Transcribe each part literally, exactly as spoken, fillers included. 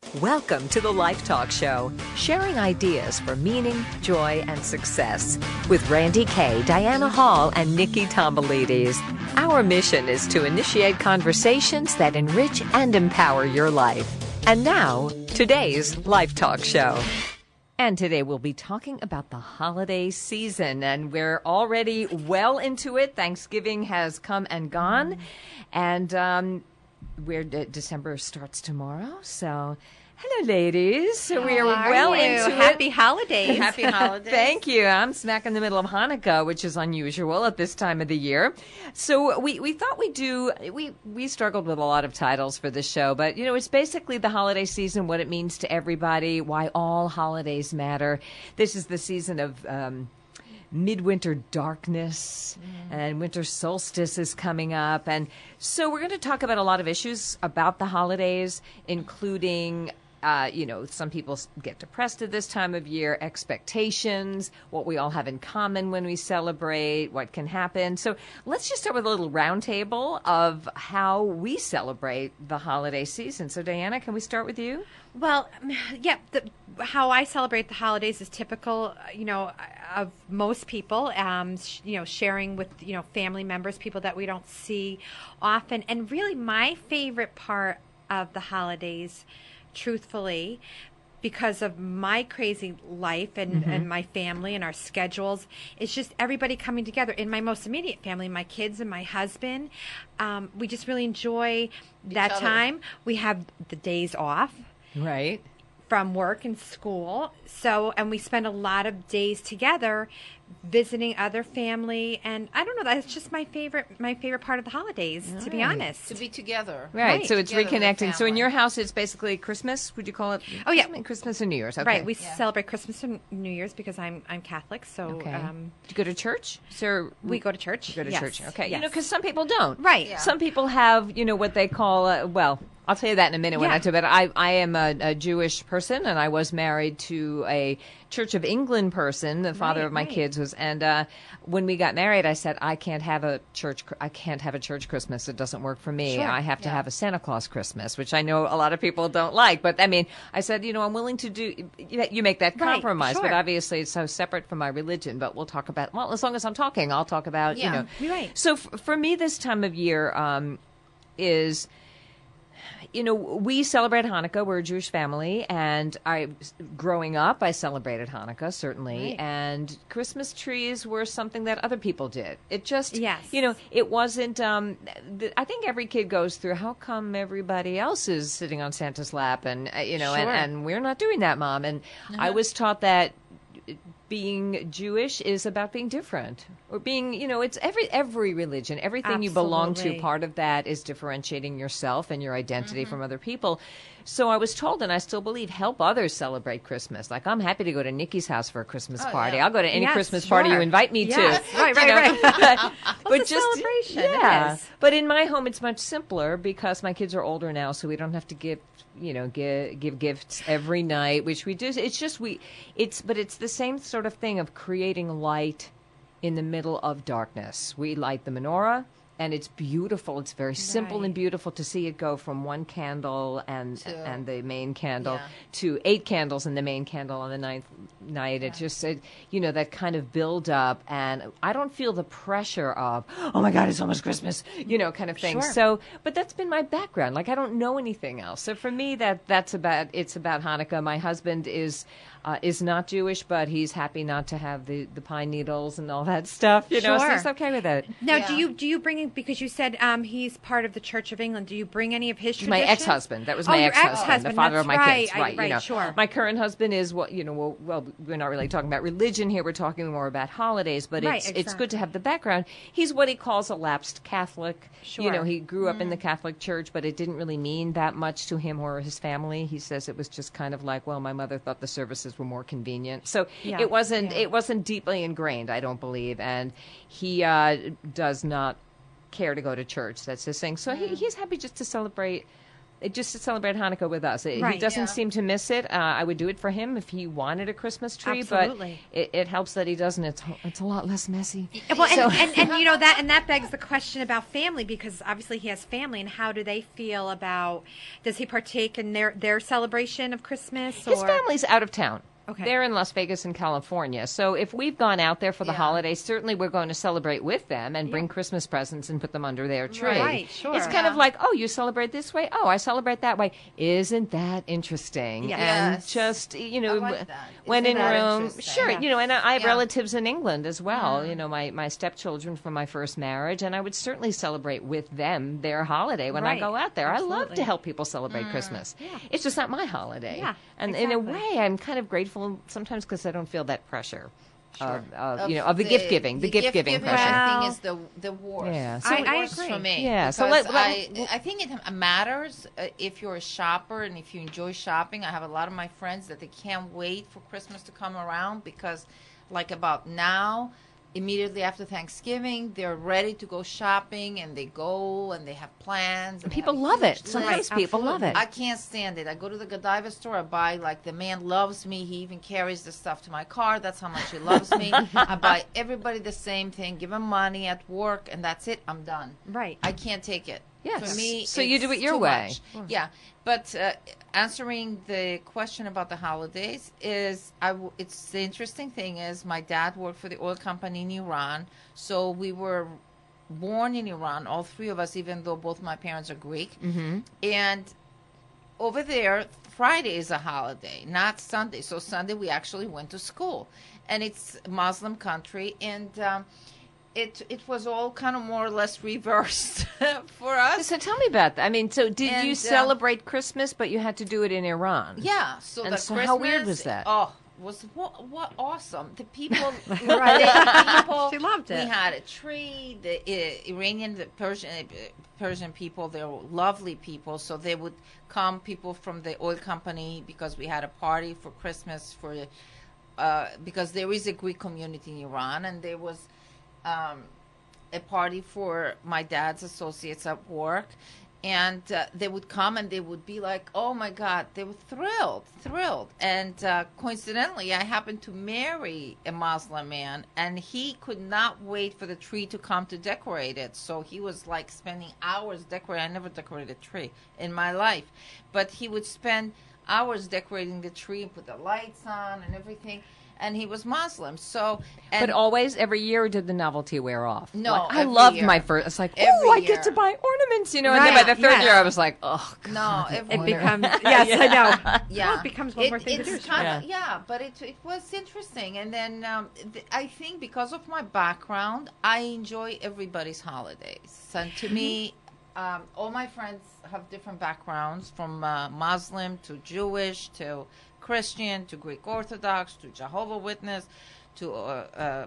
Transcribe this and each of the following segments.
Welcome to the Life Talk Show, sharing ideas for meaning, joy, and success with Randy Kay, Diana Hall, and Nikki Tombolides. Our mission is to initiate conversations that enrich and empower your life. And now, today's Life Talk Show. And today we'll be talking about the holiday season, and we're already well into it. Thanksgiving has come and gone, and um, we're, uh, December starts tomorrow, so... Hello, ladies. So we are How well are you? into Happy it. holidays. Happy holidays. Thank you. I'm smack in the middle of Hanukkah, which is unusual at this time of the year. So we, we thought we'd do, we, we struggled with a lot of titles for this show, but, you know, it's basically the holiday season, what it means to everybody, why all holidays matter. This is the season of... Um, midwinter darkness, mm. and winter solstice is coming up. And so we're going to talk about a lot of issues about the holidays, including, uh, you know, some people get depressed at this time of year, expectations, what we all have in common when we celebrate, what can happen. So let's just start with a little roundtable of how we celebrate the holiday season. So Diana, can we start with you? Well, yeah, the, how I celebrate the holidays is typical, you know, of most people, um, sh- you know, sharing with, you know, family members, people that we don't see often. And really my favorite part of the holidays, truthfully, because of my crazy life and, mm-hmm. and my family and our schedules, it's just everybody coming together. In my most immediate family, my kids and my husband, um, we just really enjoy Each that other. time. We have the days off. Right. From work and school. So, and we spend a lot of days together visiting other family. And I don't know, that's just my favorite, my favorite part of the holidays, right. to be honest. To be together. Right. right. So it's Together reconnecting. So in your house, it's basically Christmas. Would you call it? Oh, yeah. Christmas and New Year's. Okay. Right. We yeah. celebrate Christmas and New Year's because I'm, I'm Catholic. So, okay. um, do you go to church? So we go to church. You go to yes. church. Okay. Yes. You know, because some people don't. Right. Yeah. Some people have, you know, what they call, uh, well, I'll tell you that in a minute when Yeah. I do. But I, I am a, a Jewish person, and I was married to a Church of England person. The father Right, of my right. kids was, and uh, when we got married, I said I can't have a church. I can't have a church Christmas. It doesn't work for me. Sure. I have to Yeah. have a Santa Claus Christmas, which I know a lot of people don't like. But I mean, I said, you know, I'm willing to do. You you make that Right, compromise, but sure. obviously it's so separate from my religion. But we'll talk about. Well, as long as I'm talking, I'll talk about. Yeah. You know, You're right. so f- for me, this time of year um, is. You know, we celebrate Hanukkah. We're a Jewish family, and I, growing up, I celebrated Hanukkah certainly, Right. and Christmas trees were something that other people did. It just, Yes. you know, it wasn't. Um, th- I think every kid goes through. How come everybody else is sitting on Santa's lap, and uh, you know, and, Sure. and we're not doing that, Mom? And I was taught that being Jewish is about being different, or being, you know, it's every every religion, everything you belong to. Absolutely. Part of that is differentiating yourself and your identity from other people. So I was told, and I still believe, help others celebrate Christmas. Like, I'm happy to go to Nikki's house for a Christmas Oh, party. yeah. I'll go to any Yes, Christmas party you sure. invite me Yes. to. Right, You right, know? right. but It's a celebration. It yeah. is. But in my home, it's much simpler because my kids are older now, so we don't have to give, you know, give give gifts every night, which we do. It's just we, it's but it's the same sort of thing of creating light in the middle of darkness. We light the menorah. And it's beautiful. It's very simple Right. and beautiful to see it go from one candle and To- and the main candle Yeah. to eight candles and the main candle on the ninth night. It just, it, you know, that kind of build up. And I don't feel the pressure of, oh my God, it's almost Christmas, you know, kind of thing. Sure. So, but that's been my background. Like, I don't know anything else. So for me, that that's about, it's about Hanukkah. My husband is uh, is not Jewish, but he's happy not to have the, the pine needles and all that stuff, you know, so Sure. he's okay with it. Now, Yeah. do you do you bring in, because you said um, he's part of the Church of England? Do you bring any of his My traditions? ex-husband. That was Oh, my your ex-husband, the ex-husband, father that's of my right. kids. I- Right, you right, know. sure. My current husband is what you know. Well, well, we're not really talking about religion here. We're talking more about holidays. But Right, it's it's good to exactly. have the background. He's what he calls a lapsed Catholic. You Sure. know, he grew up in the Catholic Church, but it didn't really mean that much to him or his family. He says it was just kind of like, well, my mother thought the services were more convenient, so Yeah, it wasn't yeah. it wasn't deeply ingrained, I don't believe. And he uh, does not care to go to church. That's his thing. So he, he's happy just to celebrate it just to celebrate Hanukkah with us. It- He Right. doesn't Yeah. seem to miss it. Uh, I would do it for him if he wanted a Christmas tree, Absolutely. but it, it helps that he doesn't. It's it's a lot less messy. Well, and, So- and, and you know that, and that begs the question about family, because obviously he has family, and how do they feel about? Does he partake in their their celebration of Christmas? Or? His family's out of town. Okay. They're in Las Vegas and California. So if we've gone out there for the Yeah. holidays, certainly we're going to celebrate with them and bring Christmas presents and put them under their tree. Right, sure. It's kind of Yeah. like, oh, you celebrate this way? Oh, I celebrate that way. Isn't that interesting? Yes. And Yes. just, you know, I like w- that. when Isn't in that Rome, interesting? sure, Yeah. you know, and I I have Yeah. relatives in England as well, you know, my, my stepchildren from my first marriage, and I would certainly celebrate with them their holiday when I Right. go out there. I love Absolutely. to help people celebrate Christmas. Yeah. It's just not my holiday. Yeah, And in a exactly. way, I'm kind of grateful sometimes because I don't feel that pressure of, of, you know, Of of the, gift giving, the, gift giving giving, pressure. I Well- think is the the worst. Yeah, It's so- the I- I worst agree. for me. Yeah, so because let- let- I I think it matters uh, if you're a shopper and if you enjoy shopping. I have a lot of my friends that they can't wait for Christmas to come around because, like about now, immediately after Thanksgiving, they're ready to go shopping and they go and they have plans. And they People have a love huge it. Sometimes list. people love it. I can't stand it. I go to the Godiva store. I buy, like, the man loves me. He even carries the stuff to my car. That's how much he loves me. I buy everybody the same thing, give him money at work, and that's it. I'm done. Right. I can't take it. Yes. For me, So you do it's it your too way. much. Yeah. But uh, answering the question about the holidays is, I w- it's the interesting thing is my dad worked for the oil company in Iran, so we were born in Iran, all three of us, even though both my parents are Greek. Mm-hmm. And over there, Friday is a holiday, not Sunday. So Sunday we actually went to school, and it's a Muslim country, and um, it it was all kind of more or less reversed for us. So tell me about that. I mean, so did And, you uh, celebrate Christmas, but you had to do it in Iran? Yeah. So And the so Christmas, how weird was that? Oh, was what, what awesome. The people, Right. the people. She loved it. We had a tree. The uh, Iranian, the Persian, uh, Persian people. They're lovely people. So they would come, people from the oil company, because we had a party for Christmas for, uh, because there is a Greek community in Iran, and there was. Um, a party for my dad's associates at work, and uh, they would come and they would be like, oh my God, they were thrilled, thrilled. And uh, coincidentally, I happened to marry a Muslim man, and he could not wait for the tree to come to decorate it. So he was like spending hours decorating. I never decorated a tree in my life, but he would spend hours decorating the tree and put the lights on and everything. And he was Muslim, so. And But always, every year, did the novelty wear off? No, Like, I every loved year. my first. It's like, Every oh, I year. get to buy ornaments, you know. And then Right, by the third yes. year, I was like, oh, God. no, every It year. becomes yes, I know. Yeah, Well, it becomes one It- more thing to it's do. kind Yeah. of, yeah, but it it was interesting, and then um, th- I think because of my background, I enjoy everybody's holidays, and to me, um, all my friends have different backgrounds, from uh, Muslim to Jewish to Christian to Greek Orthodox to Jehovah Witness to uh, uh,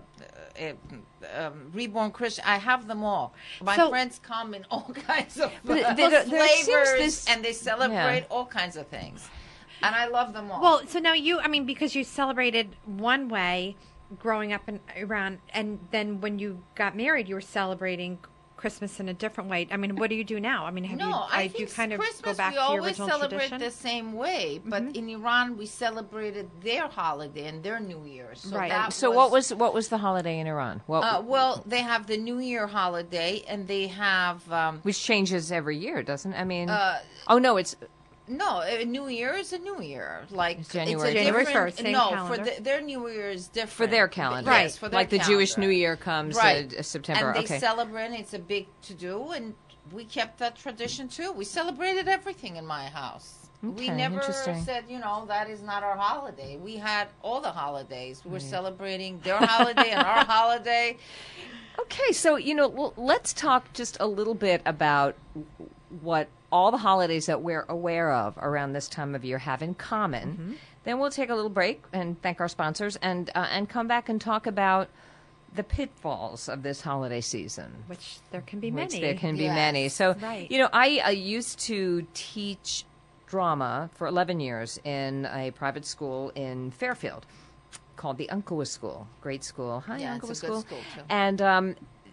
uh, um, Reborn Christian. I have them all. My So- friends come in all kinds of But uh, there- there seems flavors, this- and they celebrate all kinds of things. And I love them all. Well, so now you, I mean, because you celebrated one way growing up in Iran, and then when you got married, you were celebrating Christmas in a different way. I mean, what do you do now? I mean, have no, you, I do you think kind of Christmas go back we to your always original celebrate tradition? the same way, but Mm-hmm. in Iran we celebrated their holiday and their New Year. So Right. that So what was what was the holiday in Iran? What, Uh, well, they have the New Year holiday, and they have um, which changes every year, doesn't it? I mean, uh, oh, no, it's no, a New Year is a New Year. Like It's January a January different- first, same No, calendar. for the, their New Year is different for their calendar. Yes, Right. for their like the Jewish calendar. New Year comes Right. uh, September. And they okay. celebrate. It's a big to do, and we kept that tradition too. We celebrated everything in my house. we Okay, never interesting. said, you know, that is not our holiday. We had all the holidays. We were celebrating their holiday and our holiday. Okay, so you know, l- let's talk just a little bit about what all the holidays that we're aware of around this time of year have in common. Mm-hmm. Then we'll take a little break and thank our sponsors, and uh, and come back and talk about the pitfalls of this holiday season. Which there can be Which many. there can be Yes. many. So, Right. you know, I, I used to teach drama for eleven years in a private school in Fairfield called the Unclewa School. Great school. Hi, Yeah, it's Unclewa a good School. school, too. And um,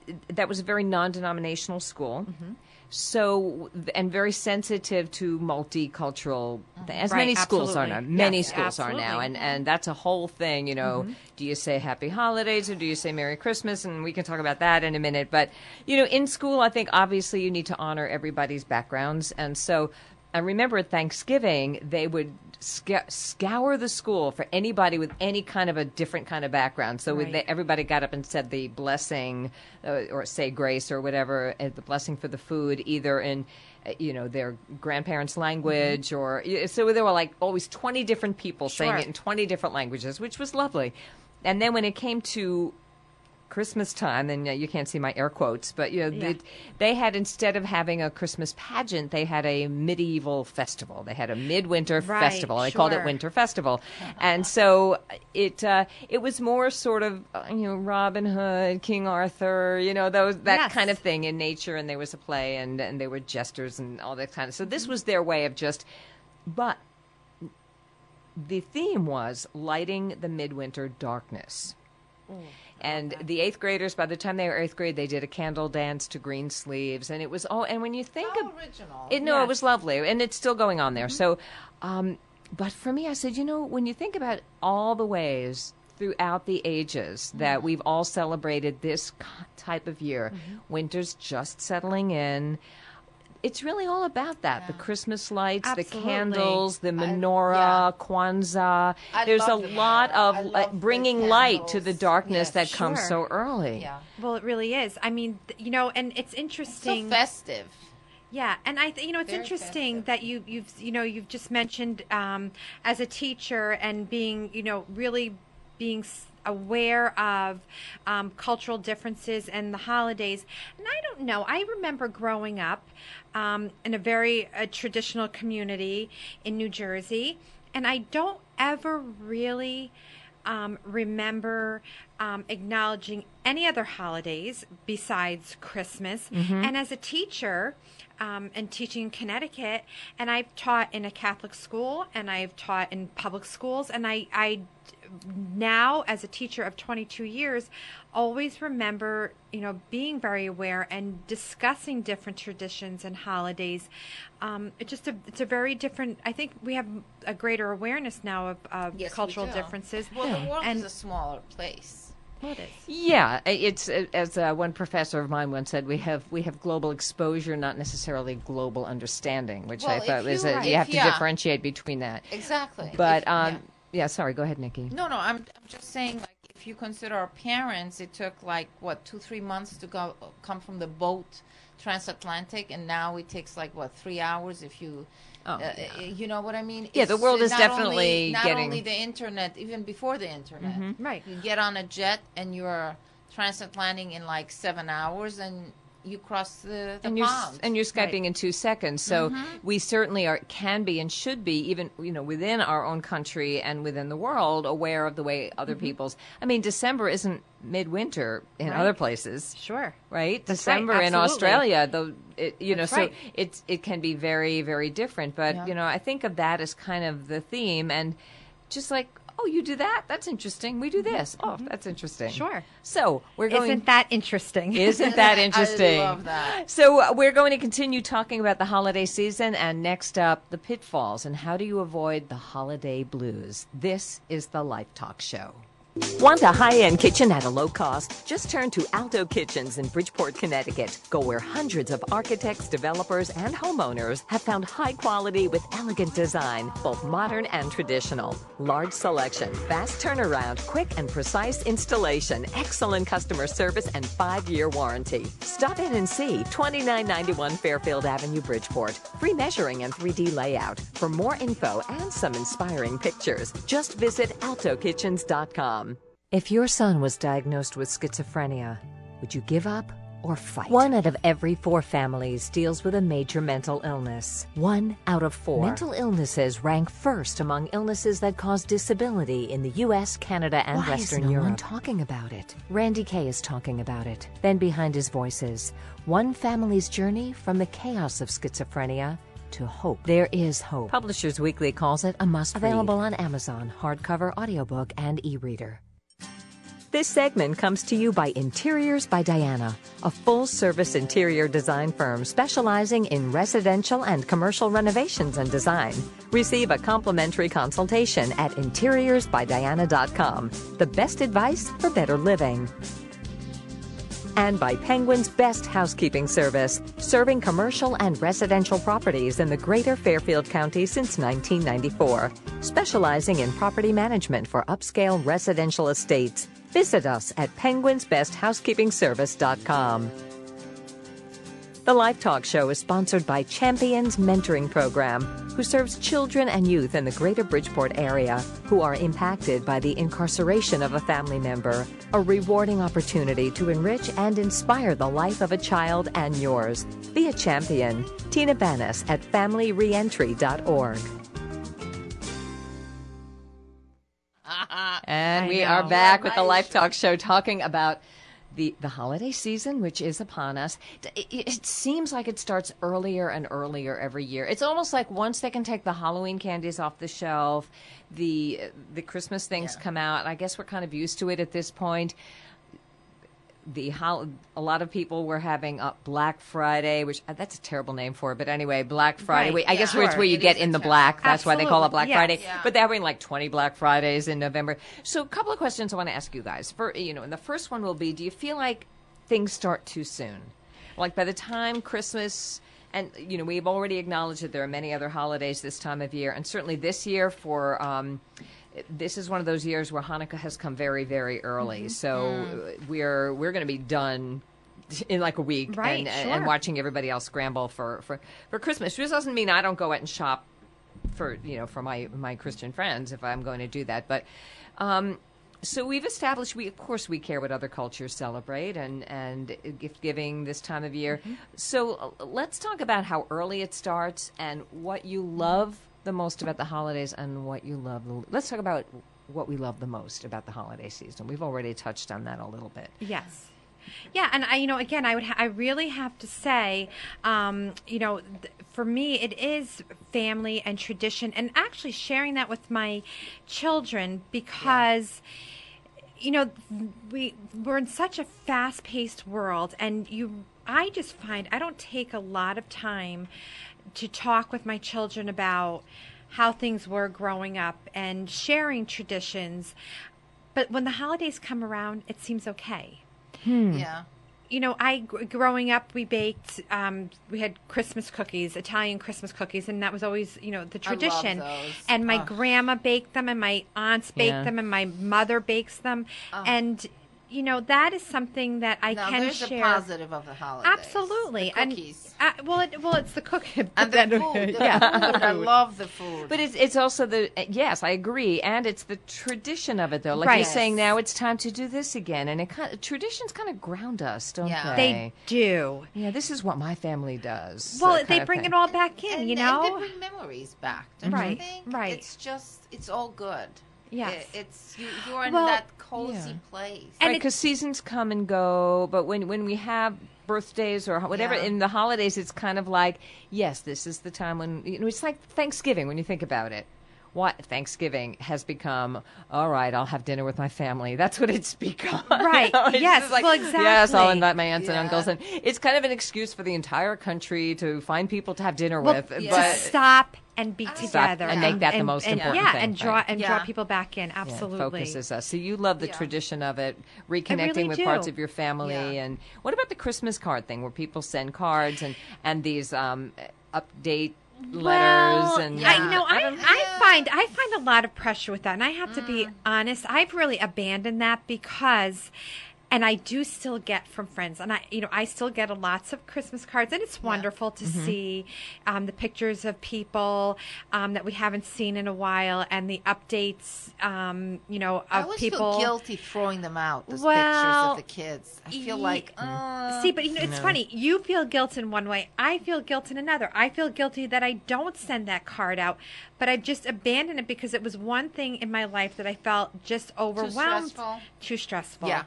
that was a very non-denominational school. Mm-hmm. So, and very sensitive to multicultural, as Right, many schools absolutely. are now. Many Yes, schools are now. absolutely. And, and that's a whole thing, you know. Mm-hmm. Do you say Happy Holidays or do you say Merry Christmas? And we can talk about that in a minute. But, you know, in school, I think obviously you need to honor everybody's backgrounds. And so I remember at Thanksgiving, they would sc- scour the school for anybody with any kind of a different kind of background. So Right. they, everybody got up and said the blessing uh, or say grace or whatever, uh, the blessing for the food, either in, uh, you know, their grandparents' language or y- so there were like always twenty different people saying Sure. it in twenty different languages, which was lovely. And then when it came to Christmas time, and uh, you can't see my air quotes, but you know, Yeah. they, they had, instead of having a Christmas pageant, they had a medieval festival. They had a midwinter Right, festival. They called it sure. Winter Festival, and so it uh, it was more sort of uh, you know Robin Hood, King Arthur, you know those that Yes. kind of thing in nature. And there was a play, and and there were jesters and all that kind of. So this was their way of just, but the theme was lighting the midwinter darkness. And the eighth graders, by the time they were eighth grade, they did a candle dance to Green Sleeves, and it was all. And when you think How of original. it, no, it Yes. was lovely, and it's still going on there. So, um, but for me, I said, you know, when you think about all the ways throughout the ages that we've all celebrated this k- type of year, winter's just settling in. It's really all about that. The Christmas lights, the Absolutely. candles, the I- menorah, yeah. Kwanzaa. I There's a love the lot menorah. of I uh, love the bringing light to the candles. darkness Yes, that comes sure. so early. Yeah. Well, it really is. I mean, th- you know, and it's So interesting. festive. Yeah, and I, th- you know, it's Very interesting festive. that you, you've, you know, you've just mentioned um, as a teacher and being, you know, really being s- aware of um, cultural differences and the holidays. And I don't know. I remember growing up um, in a very uh, traditional community in New Jersey, and I don't ever really um, remember um, acknowledging any other holidays besides Christmas. And as a teacher, um, and teaching in Connecticut, and I've taught in a Catholic school, and I've taught in public schools, and I, I now, as a teacher of twenty-two years, always remember, you know, being very aware and discussing different traditions and holidays. Um, it's just a, it's a very different. I think we have a greater awareness now of, of Yes, we cultural do. differences. Well, the world And- is a smaller place. Well, it is. Yeah, it's uh, as uh, one professor of mine once said, we have we have global exposure, not necessarily global understanding, which I Well, thought if was you- a, you if- have to yeah. differentiate between that. Exactly. But If- um, yeah. yeah, sorry, go ahead, Nikki. No, no, I'm, I'm just saying, like, if you consider our parents, it took, like, what, two, three months to go come from the boat transatlantic, and now it takes, like, what, three hours if you, Oh, uh, yeah. you know what I mean? Yeah, the It's world is not definitely only, not getting- only the internet, even before the internet. Right. You get on a jet, and you're transatlantic in, like, seven hours, and you cross the, the and you're pond. s- and you're skyping Right. in two seconds. So we certainly are can be and should be, even you know within our own country and within the world, aware of the way other people's. I mean, December isn't midwinter in Right. other places, Sure. right? That's right, December in absolutely. Australia, though, it, you That's know, so right. it's it can be very very different. But Yeah. you know, I think of that as kind of the theme, and just like, oh, you do that? That's interesting. We do this. Oh, that's interesting. Sure. So we're going. Isn't that interesting? Isn't that interesting? I love that. So uh, we're going to continue talking about the holiday season, and next up, the pitfalls and how do you avoid the holiday blues. This is the Life Talk Show. Want a high-end kitchen at a low cost? Just turn to Alto Kitchens in Bridgeport, Connecticut. Go where hundreds of architects, developers, and homeowners have found high quality with elegant design, both modern and traditional. Large selection, fast turnaround, quick and precise installation, excellent customer service, and five-year warranty. Stop in and see twenty-nine ninety-one Fairfield Avenue, Bridgeport. Free measuring and three D layout. For more info and some inspiring pictures, just visit alto kitchens dot com. If your son was diagnosed with schizophrenia, would you give up or fight? One out of every four families deals with a major mental illness. One out of four. Mental illnesses rank first among illnesses that cause disability in the U S, Canada, and Why Western is no Europe. one talking about it? Randy Kay is talking about it. Then behind his voices, one family's journey from the chaos of schizophrenia to hope. There is hope. Publishers Weekly calls it a must-read. Available on Amazon, hardcover, audiobook, and e-reader. This segment comes to you by Interiors by Diana, a full-service interior design firm specializing in residential and commercial renovations and design. Receive a complimentary consultation at interiors by diana dot com. The best advice for better living. And by Penguin's Best Housekeeping Service, serving commercial and residential properties in the greater Fairfield County since nineteen ninety-four, specializing in property management for upscale residential estates. Visit us at penguins best housekeeping service dot com. The Life Talk Show is sponsored by Champions Mentoring Program, who serves children and youth in the greater Bridgeport area who are impacted by the incarceration of a family member. A rewarding opportunity to enrich and inspire the life of a child and yours. Be a champion. Tina Banas at family reentry dot org. And we are back with the Life Talk Show talking about the, the holiday season, which is upon us. It, it seems like it starts earlier and earlier every year. It's almost like once they can take the Halloween candies off the shelf, the the Christmas things yeah. come out. I guess we're kind of used to it at this point. The hol- a lot of people were having uh, Black Friday, which uh, that's a terrible name for it, but anyway, Black Friday. Right. We, I Yeah. guess it's where you It get is in a the terrible- black. That's why they call it Absolutely. Black Yes. Friday. Yeah. But they're having like twenty Black Fridays in November. So a couple of questions I want to ask you guys. For you know, and the first one will be: do you feel like things start too soon? Like by the time Christmas, and you know, we've already acknowledged that there are many other holidays this time of year, and certainly this year for. Um, This is one of those years where Hanukkah has come very, very early. Mm-hmm. So Mm. we're we're going to be done in like a week, Right, and, sure. and watching everybody else scramble for, for, for Christmas. Which doesn't mean I don't go out and shop for you know for my my Christian friends if I'm going to do that. But um, so we've established we of course we care what other cultures celebrate and and gift giving this time of year. Mm-hmm. So uh, let's talk about how early it starts and what you love the most about the holidays and what you love. The, let's talk about what we love the most about the holiday season. We've already touched on that a little bit. Yes. Yeah, and I, you know, again, I would, ha- I really have to say, um, you know, th- for me, it is family and tradition, and actually sharing that with my children because, you know, we we're in such a fast-paced world, and you, I just find I don't take a lot of time to talk with my children about how things were growing up and sharing traditions. But when the holidays come around, it seems okay. Yeah. You know, I gr- growing up, we baked. Um, we had Christmas cookies, Italian Christmas cookies, and that was always, you know, the I love tradition. those. And my Ugh. grandma baked them, and my aunts baked Yeah. them, and my mother bakes them. And you know, that is something that I Now, can there's share. a positive of the holidays. Absolutely, The and cookies. uh, well, it, well, it's the cookie And the food. The yeah. food. I love the food. But it's it's also the yes, I agree, and it's the tradition of it though. Like Right. you're saying, now it's time to do this again, and it kind of, traditions kind of ground us, don't Yeah. they? They do. Yeah, this is what my family does. Well, that they kind of bring thing. it all back in, and, you and know. they bring memories back. Don't Right, you think? right. It's just, it's all good. Yes. It, it's you, you're in Well, that cozy yeah. place. And Right, it- because seasons come and go, but when when we have birthdays or whatever Yeah. in the holidays, it's kind of like, yes, this is the time when you know it's like Thanksgiving when you think about it. What Thanksgiving has become? All right, I'll have dinner with my family. That's what it's become. Right. You know, it's Yes, just like, well, Yes, I'll exactly. invite my aunts and Yeah. uncles, and it's kind of an excuse for the entire country to find people to have dinner Well, with. to Yeah. But stop and be Stop together and make that the most and, important yeah, thing, and draw right. and Yeah. draw people back in. Yeah, Absolutely. focuses us. So you love the Yeah. tradition of it, reconnecting really with do. parts of your family. Yeah. And what about the Christmas card thing, where people send cards and and these um, update letters Well, and I, you know, I, don't- I yeah. find I find a lot of pressure with that, and I have to be honest. I've really abandoned that because, and I do still get from friends, and I, you know, I still get a lots of Christmas cards, and it's wonderful to see um, the pictures of people um, that we haven't seen in a while, and the updates, um, you know, I of always people. feel guilty throwing them out, those Well, pictures of the kids. I feel ye- like, uh, See, but you know, it's funny. You feel guilt in one way. I feel guilt in another. I feel guilty that I don't send that card out, but I've just abandoned it because it was one thing in my life that I felt just overwhelmed. stressful? Too stressful. Yeah.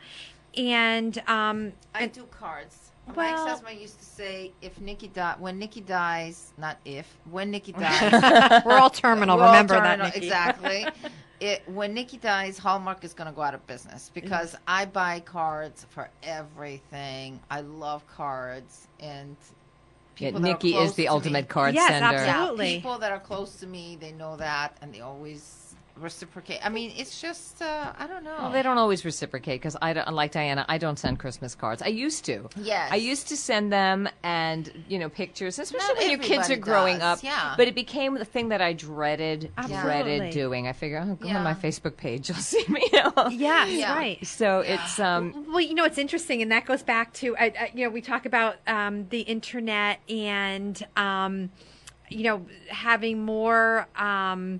And um, I do cards. My Well- ex-husband used to say, "If Nikki die, when Nikki dies, not if, when Nikki dies, we're all terminal. we're all Remember terminal." that, Nikki. Exactly. it, when Nikki dies, Hallmark is going to go out of business because I buy cards for everything. I love cards, and Yeah, people that are Nikki close is the to ultimate me, card Yes, sender. absolutely. yeah, people that are close to me, they know that, and they always reciprocate. I mean, it's just, uh, I don't know. Well, they don't always reciprocate because I don't, like Diana, I don't send Christmas cards. I used to. Yes. I used to send them and, you know, pictures, especially Not when your kids are everybody growing does, up. yeah. But it became the thing that I dreaded, Absolutely. dreaded doing. I figure, oh, go on Yeah. my Facebook page. You'll see me. You know? Yes, Yeah. right. So it's, um, Well, you know, it's interesting, and that goes back to, uh, uh, you know, we talk about um, the internet and, um, you know, having more. Um,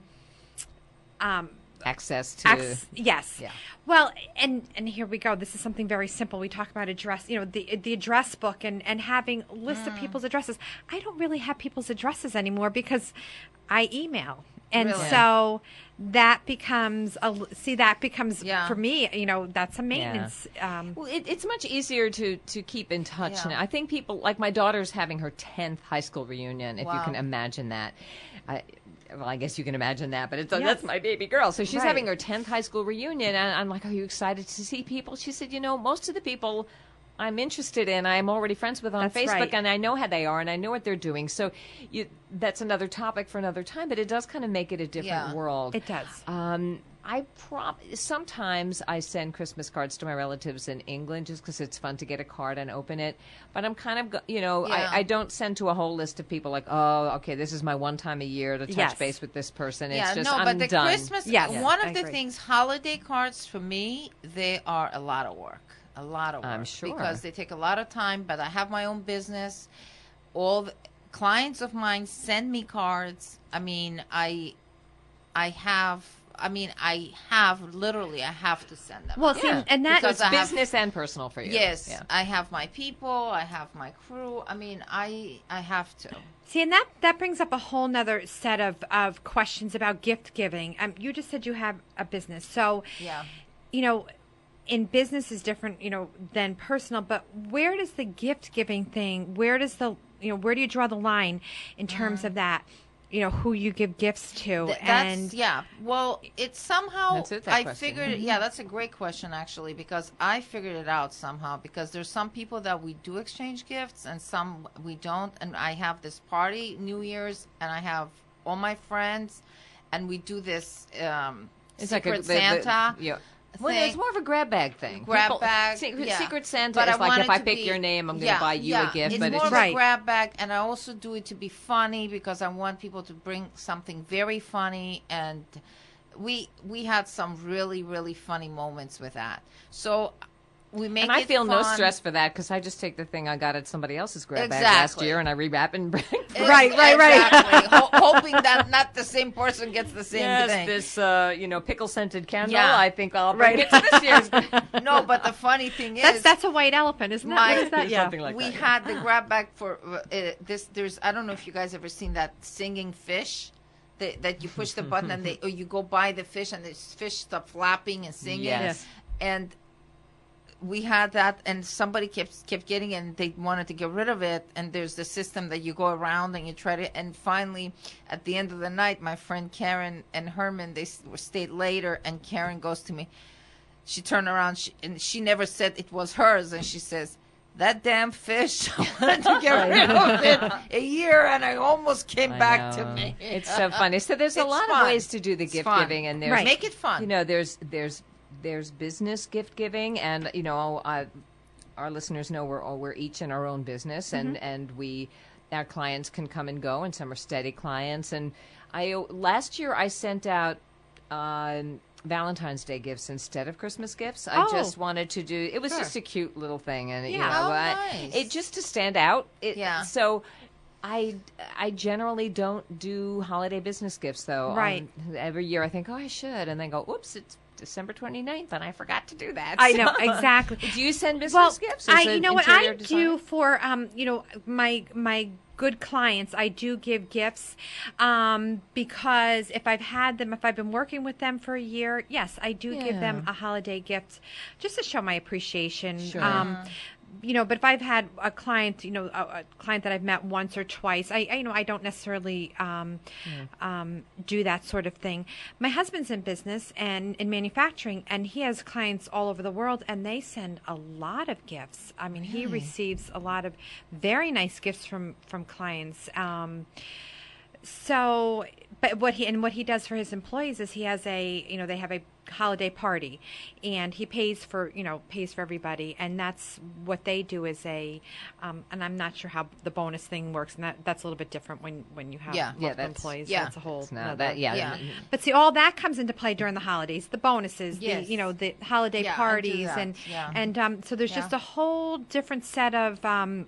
um, access to. Ac- yes. Yeah. Well, and and here we go. This is something very simple. We talk about address, you know, the the address book and and having a list Mm. of people's addresses. I don't really have people's addresses anymore because I email. And Really? so that becomes a see that becomes Yeah. for me, you know, that's a maintenance um Well, it, it's much easier to, to keep in touch Yeah. now. I think people, like my daughter's having her tenth high school reunion, if you Wow. can imagine that. I, well, I guess you can imagine that, but it's Yes. that's my baby girl. So she's Right. having her tenth high school reunion, and I'm like, are you excited to see people? She said, you know, most of the people I'm interested in, I'm already friends with on That's Facebook, right. and I know how they are, and I know what they're doing. So you, that's another topic for another time, but it does kind of make it a different Yeah. world. It does. Um, I prob sometimes I send Christmas cards to my relatives in England just because it's fun to get a card and open it. But I'm kind of, go- you know, Yeah. I, I don't send to a whole list of people like, oh, okay, this is my one time a year to touch Yes. base with this person. It's Yeah, just no, I'm but the done. Christmas, Yes. one I of the agree. things, holiday cards for me, they are a lot of work. A lot of work. I'm sure. Because they take a lot of time, but I have my own business. All the clients of mine send me cards. I mean, I, I have, I mean, I have, literally, I have to send them. Well, see, Yeah, and that because It's I have- business and personal for you. Yes, Yeah. I have my people, I have my crew. I mean, I, I have to. See, and that, that brings up a whole nother set of, of questions about gift giving. Um, you just said you have a business. So, Yeah. you know, in business is different, you know, than personal, but where does the gift giving thing, where does the, you know, where do you draw the line in terms of that, you know, who you give gifts to? Th- that's and yeah. Well, it's somehow That's it, that I question. figured. Yeah, that's a great question actually because I figured it out somehow because there's some people that we do exchange gifts and some we don't. And I have this party New Year's and I have all my friends and we do this um, It's Secret like a the- the- Santa. yeah. Well, thing. it's more of a grab bag thing. Grab People- bag, Secret, yeah. Secret Santa But is I like want if it I to pick be- your name, I'm going to yeah, buy you yeah. a gift. It's but more it's of Right. a grab bag, and I also do it to be funny because I want people to bring something very funny, and we we had some really really funny moments with that. So we make and I it feel no fun. stress for that because I just take the thing I got at somebody else's grab bag Exactly. last year and I rewrap and bring. Ex- Right, right, right. Exactly. Ho- hoping that not the same person gets the same Yes, thing. this uh, you know pickle scented candle. Yeah. I think I'll bring Right. it to this year's. No, but the funny thing is, that's that's a white elephant, isn't that? My- What is that? Yeah. Something like we that. yeah. had the grab bag for uh, uh, this. There's I don't know if you guys ever seen that singing fish. That, that you push the button and they or you go buy the fish and this fish stop flapping and singing. Yes. And we had that and somebody kept kept getting it and they wanted to get rid of it and there's the system that you go around and you try to and finally at the end of the night my friend Karen and Herman they s- stayed later and Karen goes to me, she turned around she, and she never said it was hers and she says, that damn fish, I wanted to get rid of it a year and I almost came I back to know. me. It's so funny. So there's a It's lot fun. of ways to do the It's gift fun. giving, and there's Right. Make it fun. you know there's there's there's business gift giving, and you know I, our listeners know we're all, we're each in our own business, and and we our clients can come and go, and some are steady clients. And I last year I sent out um, Valentine's Day gifts instead of Christmas gifts. I Oh. just wanted to do it was Sure. just a cute little thing, and you Yeah. know Oh, I- nice. it just to stand out. It, Yeah. So. I, I generally don't do holiday business gifts, though. Right. Um, every year I think, oh, I should. And then go, oops, it's December twenty-ninth, and I forgot to do that. I know, So- exactly. Do you send business Well, gifts? I, as an you know what I interior designer? do for, um, you know, my my good clients. I do give gifts, um, because if I've had them, if I've been working with them for a year, yes, I do give them Yeah. a holiday gift, just to show my appreciation. Sure. Um, you know, but if I've had a client, you know, a, a client that I've met once or twice, I, I you know, I don't necessarily um, yeah. um, do that sort of thing. My husband's in business and in manufacturing, and he has clients all over the world, and they send a lot of gifts. I mean, really? He receives a lot of very nice gifts from from clients. Um, so, but what he and what he does for his employees is he has a, you know, they have a holiday party, and he pays for, you know, pays for everybody, and that's what they do is a um, and I'm not sure how the bonus thing works, and that that's a little bit different when when you have yeah. multiple yeah, that's, employees. Yeah, that's a whole not that, yeah. yeah. But see, all that comes into play during the holidays, the bonuses, yes. the, you know, the holiday yeah, parties, I do and that. yeah. and um, so there's Yeah. just a whole different set of um,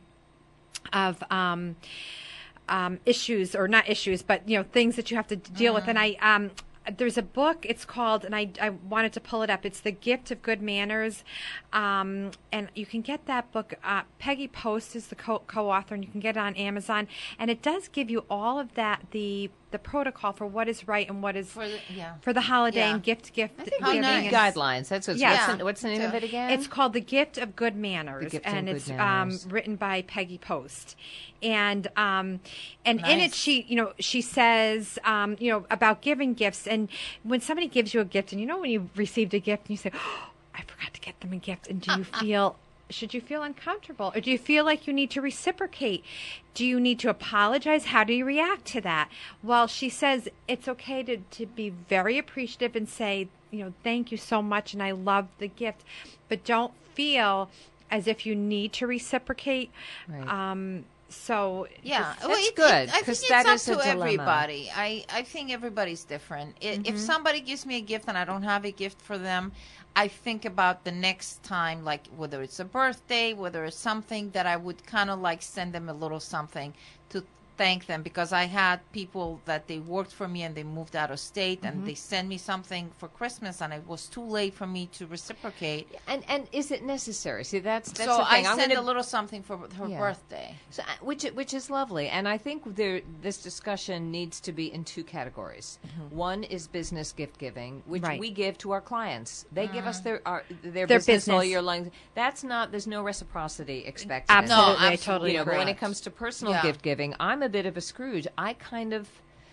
of um, um, issues, or not issues, but you know, things that you have to deal with. And I um, there's a book. It's called, and I I wanted to pull it up. It's The Gift of Good Manners, um, and you can get that book. Uh, Peggy Post is the co- co-author, and you can get it on Amazon. And it does give you all of that, the the protocol for what is right and what is For the- yeah. for the holiday Yeah. and gift gift I think How we giving. need nice. and- guidelines. That's what's, Yeah. what's, the, what's the name So of it again? It's called The Gift of Good Manners, The Gift of and Good it's Manners. um, written by Peggy Post. And um, and in it, Nice. she you know she says um, you know about giving gifts, and when somebody gives you a gift, and you know when you received a gift and you say, oh, I forgot to get them a gift, and do you feel should you feel uncomfortable, or do you feel like you need to reciprocate? Do you need to apologize? How do you react to that? Well, she says it's okay to, to be very appreciative and say, you know, thank you so much, and I love the gift, but don't feel as if you need to reciprocate. Right. Um, so Yeah, That's well, it, good, It, I think 'cause it's that up is a to dilemma. everybody. I, I think everybody's different. I If somebody gives me a gift and I don't have a gift for them, I think about the next time, like whether it's a birthday, whether it's something that I would kind of like send them a little something to thank them, because I had people that they worked for me and they moved out of state and they sent me something for Christmas and it was too late for me to reciprocate. and and is it necessary? See, that's that's so the thing. I I'm send gonna, a little something for her Yeah. birthday. So, uh, which which is lovely, and I think there this discussion needs to be in two categories. One is business gift giving, which Right. we give to our clients. They give us their our, their, Their business, all business. year long. That's not. There's no reciprocity expected. in Absolutely, that. No, I totally You know, but agree. when it comes to personal Yeah. gift giving, I'm a bit of a Scrooge. I kind of.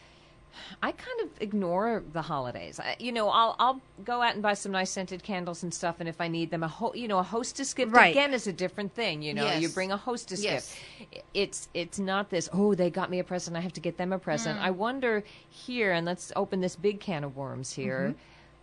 I kind of ignore the holidays. I, you know, I'll I'll go out and buy some nice scented candles and stuff, and if I need them, a ho- you know a hostess gift Right. again is a different thing. You know, you Yes. bring a hostess Yes. gift. It's it's not this. Oh, they got me a present. I have to get them a present. I wonder here, and let's open this big can of worms here.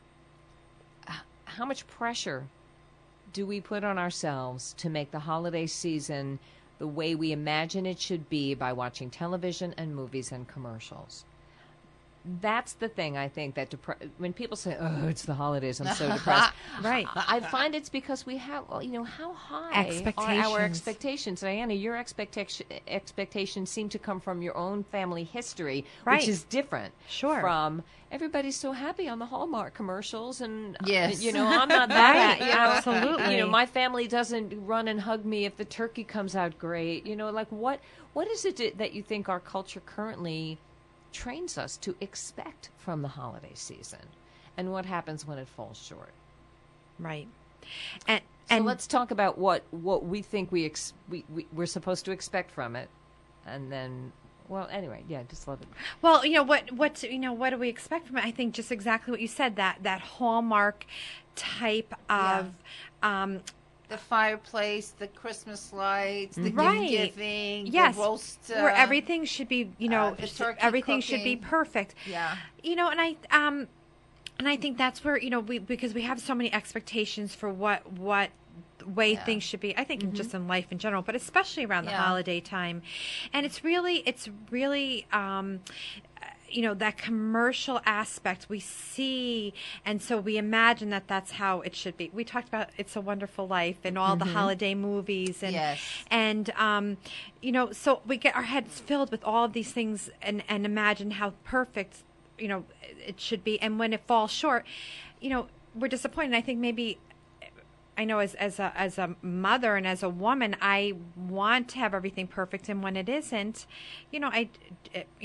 h- How much pressure do we put on ourselves to make the holiday season the way we imagine it should be by watching television and movies and commercials? That's the thing, I think, that depre- when people say, oh, it's the holidays, I'm so depressed. Right. I I find it's because we have, well, you know, how high are our Expectations. expectations? Diana, your expectation, expectations seem to come from your own family history, Right. which is different Sure. from everybody's so happy on the Hallmark commercials. And, uh, Yes. you know, I'm not that. Right, you know, absolutely. You know, my family doesn't run and hug me if the turkey comes out great. You know, like what what is it that you think our culture currently trains us to expect from the holiday season, and what happens when it falls short? Right. And So and let's talk about what what we think we, ex- we we we're supposed to expect from it, and then, well, anyway, yeah, just love it. well, you know what what you know what do we expect from it? I think just exactly what you said, that that Hallmark type of um The fireplace, the Christmas lights, the Right. gift giving, yes, the roast. where uh, everything should be, you know, uh, the sh- turkey everything should be cooking. perfect. Yeah. You know, and I um and I think that's where, you know, we because we have so many expectations for what what way Yeah. things should be. I think just in life in general, but especially around the Yeah. holiday time. And it's really it's really um you know, that commercial aspect we see, and so we imagine that that's how it should be. We talked about It's a Wonderful Life and all the holiday movies, and Yes. and um, you know, so we get our heads filled with all of these things, and and imagine how perfect, you know, it should be. And when it falls short, you know, we're disappointed. I think maybe. I know as as a as a mother and as a woman, I want to have everything perfect, and when it isn't, you know, I, it, you know,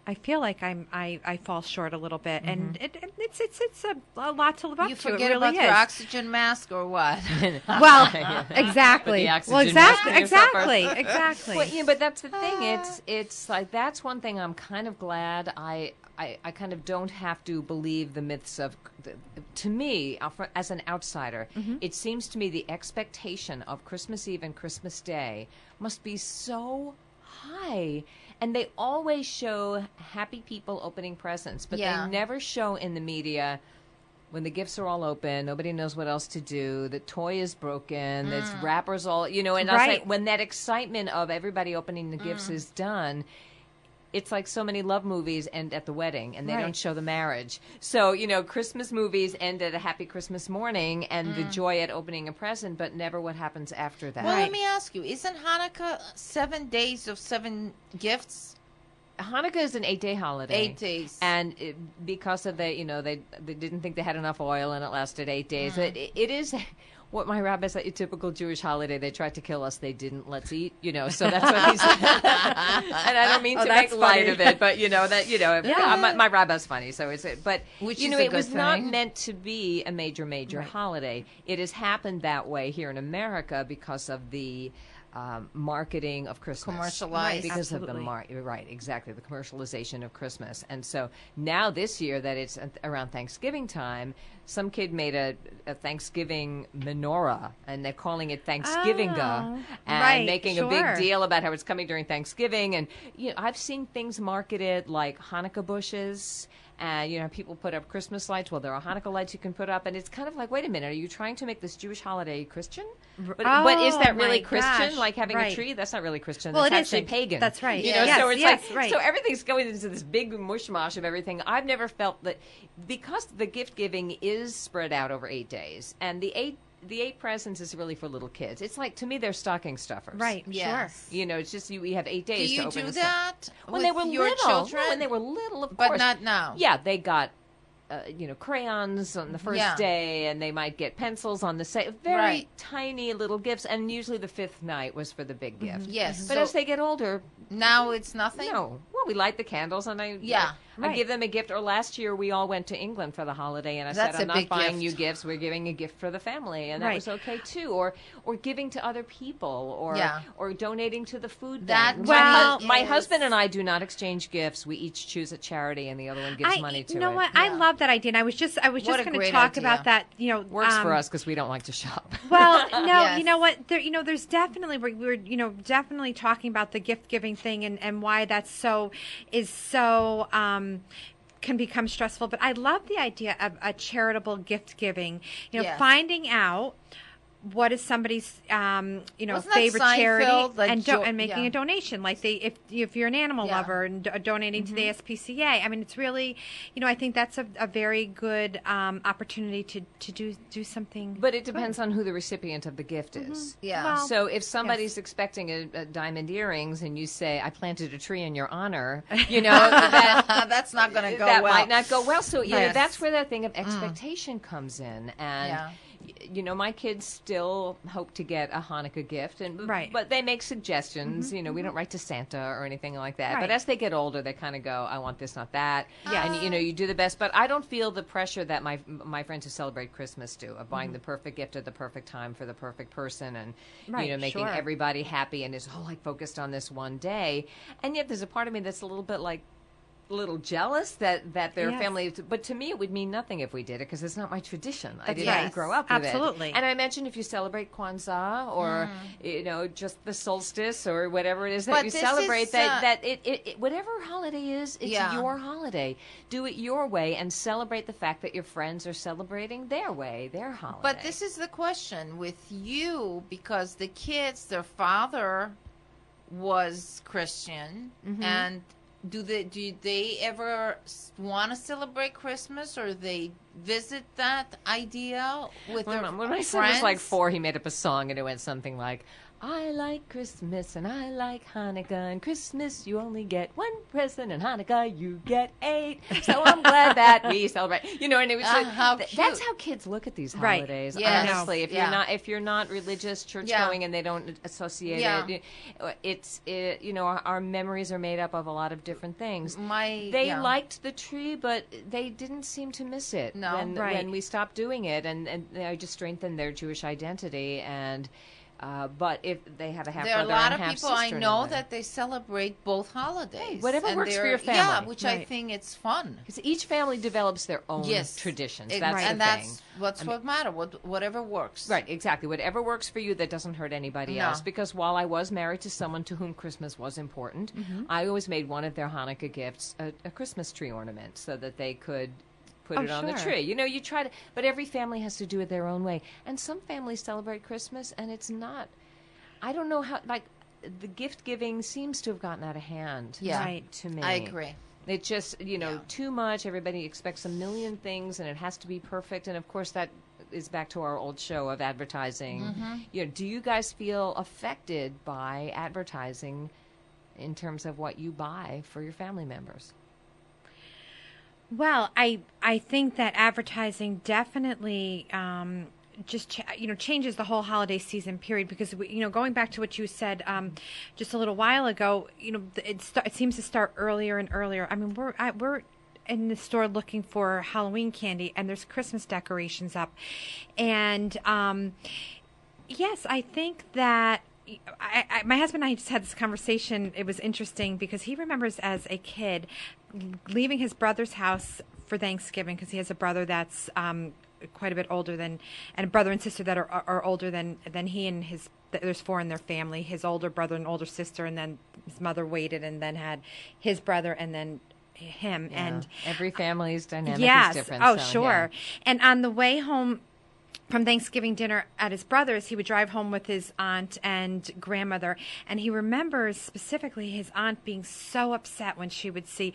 I feel like I'm I, I fall short a little bit, and it, it, it's it's it's a, a lot to live up You to. forget it really about is. your oxygen mask or what? Well, Yeah. exactly. Put the oxygen Well, mask exactly, on yourself exactly, first. exactly. Well, yeah, but that's the thing. It's it's like that's one thing I'm kind of glad I I, I kind of don't have to believe the myths of. To me, uh, for- as an outsider, it seems to me the expectation of Christmas Eve and Christmas Day must be so high. And they always show happy people opening presents, but Yeah. they never show in the media when the gifts are all open, nobody knows what else to do, the toy is broken, there's wrappers all, you know, and I was Right. like, when that excitement of everybody opening the gifts is done, it's like so many love movies end at the wedding and they Right. don't show the marriage. So, you know, Christmas movies end at a happy Christmas morning and the joy at opening a present, but never what happens after that. Well, Right. let me ask you: isn't Hanukkah seven days of seven gifts? Hanukkah is an eight-day holiday. Eight days. And it, because of the, you know, they they didn't think they had enough oil and it lasted eight days. It, it is what my rabbi said, a typical Jewish holiday. They tried to kill us. They didn't. Let's eat, you know, so that's what he said. And I don't mean Oh, to make that's light funny. of it, but, you know, that, you know, Yeah. my, my rabbi's funny, so it's, but, Which you is know, a it good was not thing. meant to be a major, major Right. holiday. It has happened that way here in America because of the um, marketing of Christmas. Commercialized. Because of the Absolutely. mar- you're right, exactly, the commercialization of Christmas. And so now this year that it's at- around Thanksgiving time, some kid made a, a Thanksgiving menorah, and they're calling it Thanksgiving Oh, and right, making a sure. big deal about how it's coming during Thanksgiving. And you know, I've seen things marketed like Hanukkah bushes. And, you know, people put up Christmas lights. Well, there are Hanukkah lights you can put up. And it's kind of like, wait a minute, are you trying to make this Jewish holiday Christian? But, but is Oh, that really my Christian? gosh, Like having right. a tree? That's not really Christian. Well, That's it is. actually pagan. That's right. You know, Yes, so it's yes, like, right. so everything's going into this big mushmash of everything. I've never felt that because the gift giving is spread out over eight days, and the eight the eight presents is really for little kids. It's like, to me, they're stocking stuffers. Right. Yes. Sure. You know, it's just you, we have eight Do days to you open do the stuff. that When with they were your little, children? no, when they were little, of but course. not now. Yeah, they got, uh, you know, crayons on the first Yeah. day, and they might get pencils on the second. Very Right. tiny little gifts, and usually the fifth night was for the big gift. Yes. But so as they get older, now it's nothing. no. Well, we light the candles, and I Yeah. I Right. give them a gift. Or last year, we all went to England for the holiday, and I That's said, a "I'm big not buying gift. you gifts. We're giving a gift for the family," and that Right. was okay too. Or or giving to other people, or Yeah. or donating to the food That bank. Well- my, hu- my is- husband and I do not exchange gifts. We each choose a charity, and the other one gives I, money to you know it. what? I Yeah. love that idea. And I was just, I was What just a going to great talk idea. about that. You know, Works for um, us because we don't like to shop. Well, no, Yes. you know what? There, you know, there's definitely we're, we're, you know, definitely talking about the gift giving thing and and why that's so is so um can become stressful. But I love the idea of a charitable gift giving. You know, Yes. finding out what is somebody's um, you know Wasn't that favorite charity Seinfeld, like and do- Jo- and making yeah. a donation, like they if if you're an animal Yeah. lover and do- donating to the Mm-hmm. S P C A. I mean, it's really, you know, I think that's a, a very good um, opportunity to to do do something. But it depends on who the recipient of the gift is. Yeah. Well, So if somebody's expecting a, a diamond earrings and you say, "I planted a tree in your honor," you know, that, That's not going to go that well. might not go well. So you know, Yes. that's where that thing of expectation comes in, and Yeah. y- you know, my kids still hope to get a Hanukkah gift, and Right. but they make suggestions. You know, we don't write to Santa or anything like that. Right. But as they get older, they kind of go, "I want this, not that." Yeah. And you know, you do the best. But I don't feel the pressure that my my friends who celebrate Christmas do of buying the perfect gift at the perfect time for the perfect person, and Right, you know, making sure. everybody happy and is all like focused on this one day. And yet, there's a part of me that's a little bit like. A little jealous that that their Yes. family, but to me it would mean nothing if we did it because it's not my tradition. I That's didn't right. grow up with Absolutely. it. And I imagine if you celebrate Kwanzaa or Mm. you know just the solstice or whatever it is that But you this celebrate, is, that uh, that it, it, it whatever holiday is, it's Yeah. your holiday. Do it your way and celebrate the fact that your friends are celebrating their way, their holiday. But this is the question with you because the kids, their father was Christian, and do they do they ever want to celebrate Christmas, or they visit that idea with When, their my- when my friends? son was like four, he made up a song, and it went something like, I like Christmas and I like Hanukkah, and Christmas you only get one present, and Hanukkah you get eight. So I'm glad that we celebrate. You know, and it was Ah, like, how th- cute. that's how kids look at these Right. holidays. Yes. Honestly, if Yeah. you're not if you're not religious, church Yeah. going, and they don't associate Yeah. it, it's it, you know our, our memories are made up of a lot of different things. My They yeah. liked the tree, but they didn't seem to miss it No. when, Right. when we stopped doing it, and, and they just strengthened their Jewish identity. And uh, but if they have a half There are a brother lot and of half people I sister in know England. that they celebrate both holidays. Hey, whatever and works for they're- your Yeah, family. which I Right. think it's fun. Because each family develops their own Yes, traditions. It- That's Right. the and thing. that's what's what matter. What whatever works. Right, exactly. Whatever works for you that doesn't hurt anybody No. else. Because while I was married to someone to whom Christmas was important, Mm-hmm. I always made one of their Hanukkah gifts a, a Christmas tree ornament so that they could put Oh, it on the sure. tree. You know, you try to, but every family has to do it their own way. And some families celebrate Christmas, and it's not. I don't know how. Like, the gift giving seems to have gotten out of hand. Yeah. Right. To me, I agree. It just, you know, Yeah. too much. Everybody expects a million things, and it has to be perfect. And of course, that is back to our old show of advertising. Mm-hmm. You know, do you guys feel affected by advertising in terms of what you buy for your family members? Well, I I think that advertising definitely um, just ch- you know changes the whole holiday season period, because we, you know going back to what you said um, just a little while ago, you know th- it, st- it seems to start earlier and earlier. I mean, we're I, we're in the store looking for Halloween candy, and there's Christmas decorations up, and um, yes, I think that. I, I, my husband and I just had this conversation. It was interesting because he remembers as a kid leaving his brother's house for Thanksgiving, because he has a brother that's um, quite a bit older than, and a brother and sister that are, are, are older than than he, and his. There's four in their family. His older brother and older sister, and then his mother waited, and then had his brother, and then him. Yeah. And every family's dynamic yes, is different. oh so, sure. yeah. And on the way home from Thanksgiving dinner at his brother's, he would drive home with his aunt and grandmother, and he remembers specifically his aunt being so upset when she would see,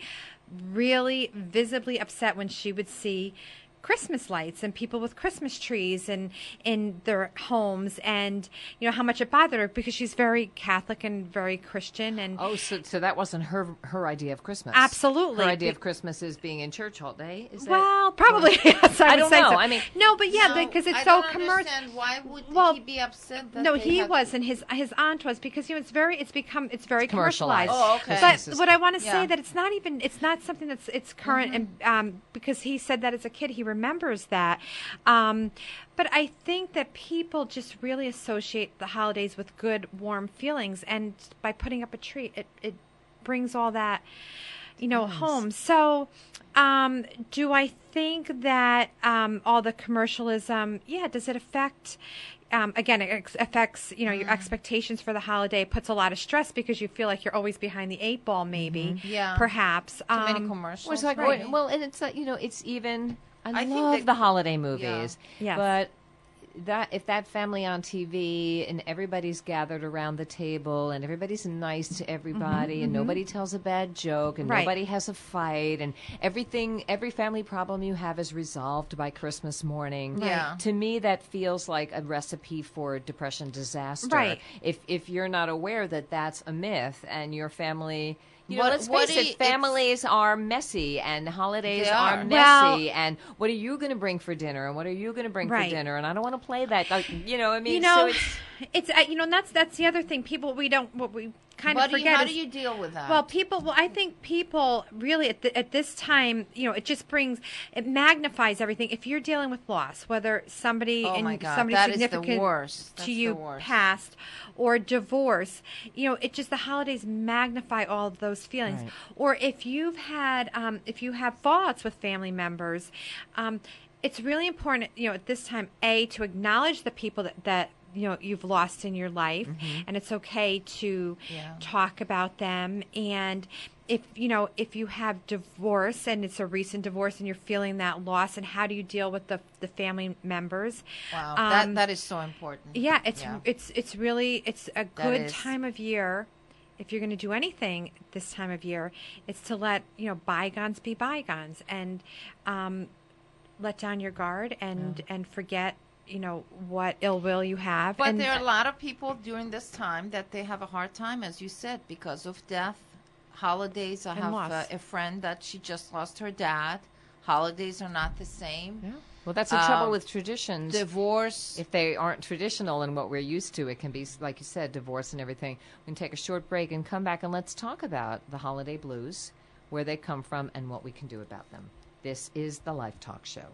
really visibly upset when she would see Christmas lights and people with Christmas trees and in their homes, and you know how much it bothered her, because she's very Catholic and very Christian. And Oh, so so that wasn't her her idea of Christmas. Absolutely. her idea Be- of Christmas is being in church all day. Is that? well, probably yes. I, I would don't say know. so. I mean- no, but yeah, No, because it's I so don't commercial. understand. Why would Well, he be upset? That No, they he had- wasn't. His his aunt was, because you know it's very it's become it's very It's commercialized. commercialized. Oh, okay. But Christmas is- what I want to say Yeah. that it's not even it's not something that's it's current, and um, because he said that as a kid he remembers that. Um, but I think that people just really associate the holidays with good, warm feelings, and by putting up a tree, it it brings all that, you know, home. So, um, do I think that um, all the commercialism? Yeah, does it affect? Um, again, it ex- affects you know your expectations for the holiday. It puts a lot of stress because you feel like you're always behind the eight ball. Maybe, Yeah. perhaps. Too many Um, commercials. Well, it's like, Right. well, well, and it's like, you know, it's even. I, I think love that- the holiday movies, Yeah. Yes. but that if that family on T V and everybody's gathered around the table and everybody's nice to everybody and nobody tells a bad joke and Right. nobody has a fight and everything, every family problem you have is resolved by Christmas morning. Yeah. To me, that feels like a recipe for depression disaster. Right. If if you're not aware that that's a myth and your family. You know, What- let's what face do it, you- families are messy and holidays They are are. messy. Well- and what are you going to bring for dinner? And what are you going to bring Right. for dinner? And I don't want to play that. Like, you know, I mean, you know, so it's. it's uh, you know and that's that's the other thing. People we don't what we kind What of do you, forget how is, do you deal with that? Well, people. Well, I think people really at, the, at this time, you know, it just brings, it magnifies everything. If you're dealing with loss, whether somebody Oh in my God, somebody that is the significant worst. That's to the you worst. passed, or divorce, you know, it just the holidays magnify all of those feelings. Right. Or if you've had, um, if you have thoughts with family members, um, it's really important, you know, at this time, a to acknowledge the people that that you know you've lost in your life, and it's okay to Yeah. talk about them. And if you know if you have divorce and it's a recent divorce and you're feeling that loss, and how do you deal with the the family members? wow, um, that that is so important. Yeah, it's Yeah. it's it's really it's a good is. time of year. If you're going to do anything this time of year, it's to let you know bygones be bygones, and um, let down your guard and, yeah. and forget, you know, what ill will you have. But and there are a lot of people during this time that they have a hard time, as you said, because of death, holidays. I and have loss. Uh, a friend that she just lost her dad. Holidays are not the same. Yeah. Well, that's the um, trouble with traditions. Divorce. If they aren't traditional and what we're used to, it can be, like you said, divorce and everything. We can take a short break and come back and let's talk about the holiday blues, where they come from, and what we can do about them. This is the Life Talk Show.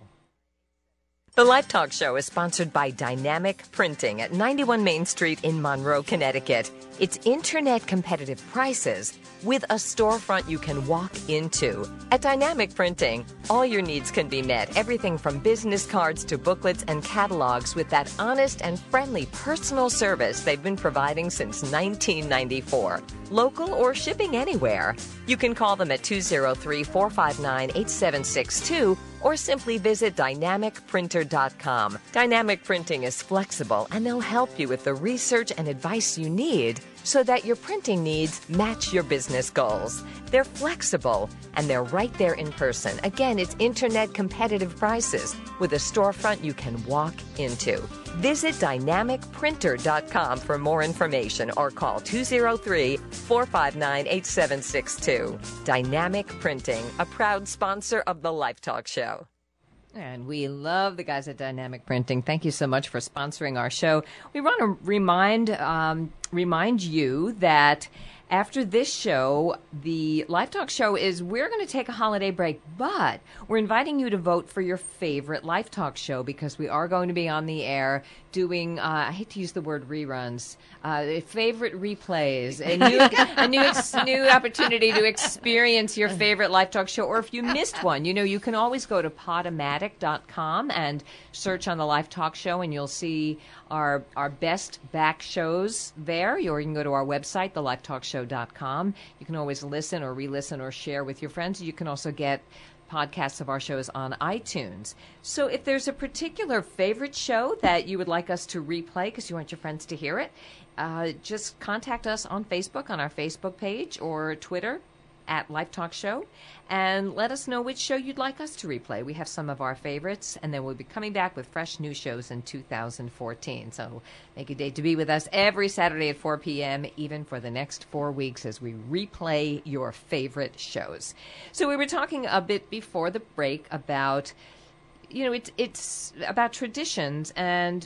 The Life Talk Show is sponsored by Dynamic Printing at ninety-one Main Street in Monroe, Connecticut. It's internet competitive prices with a storefront you can walk into. At Dynamic Printing, all your needs can be met. Everything from business cards to booklets and catalogs with that honest and friendly personal service they've been providing since nineteen ninety-four. Local or shipping anywhere. You can call them at two oh three, four five nine, eight seven six two or simply visit dynamic printer dot com. Dynamic Printing is flexible, and they'll help you with the research and advice you need so that your printing needs match your business goals. They're flexible, and they're right there in person. Again, it's internet competitive prices with a storefront you can walk into. Visit dynamic printer dot com for more information or call two oh three, four five nine, eight seven six two. Dynamic Printing, a proud sponsor of the Life Talk Show. And we love the guys at Dynamic Printing. Thank you so much for sponsoring our show. We want to remind um, remind you that after this show, the Life Talk Show is we're going to take a holiday break, but we're inviting you to vote for your favorite Life Talk show because we are going to be on the air doing, uh, I hate to use the word reruns, uh, favorite replays, a new, a new, ex- new opportunity to experience your favorite Life Talk show. Or if you missed one, you know, you can always go to podomatic dot com and search on the Life Talk Show, and you'll see our our best back shows there. Or you can go to our website, the life talk show dot com. You can always listen or re-listen or share with your friends. You can also get podcasts of our shows on iTunes. So if there's a particular favorite show that you would like us to replay because you want your friends to hear it, uh, just contact us on Facebook, on our Facebook page, or Twitter at Life Talk Show, and let us know which show you'd like us to replay. We have some of our favorites, and then we'll be coming back with fresh new shows in two thousand fourteen. So make a date to be with us every Saturday at four p.m., even for the next four weeks as we replay your favorite shows. So we were talking a bit before the break about, you know, it's, it's about traditions, and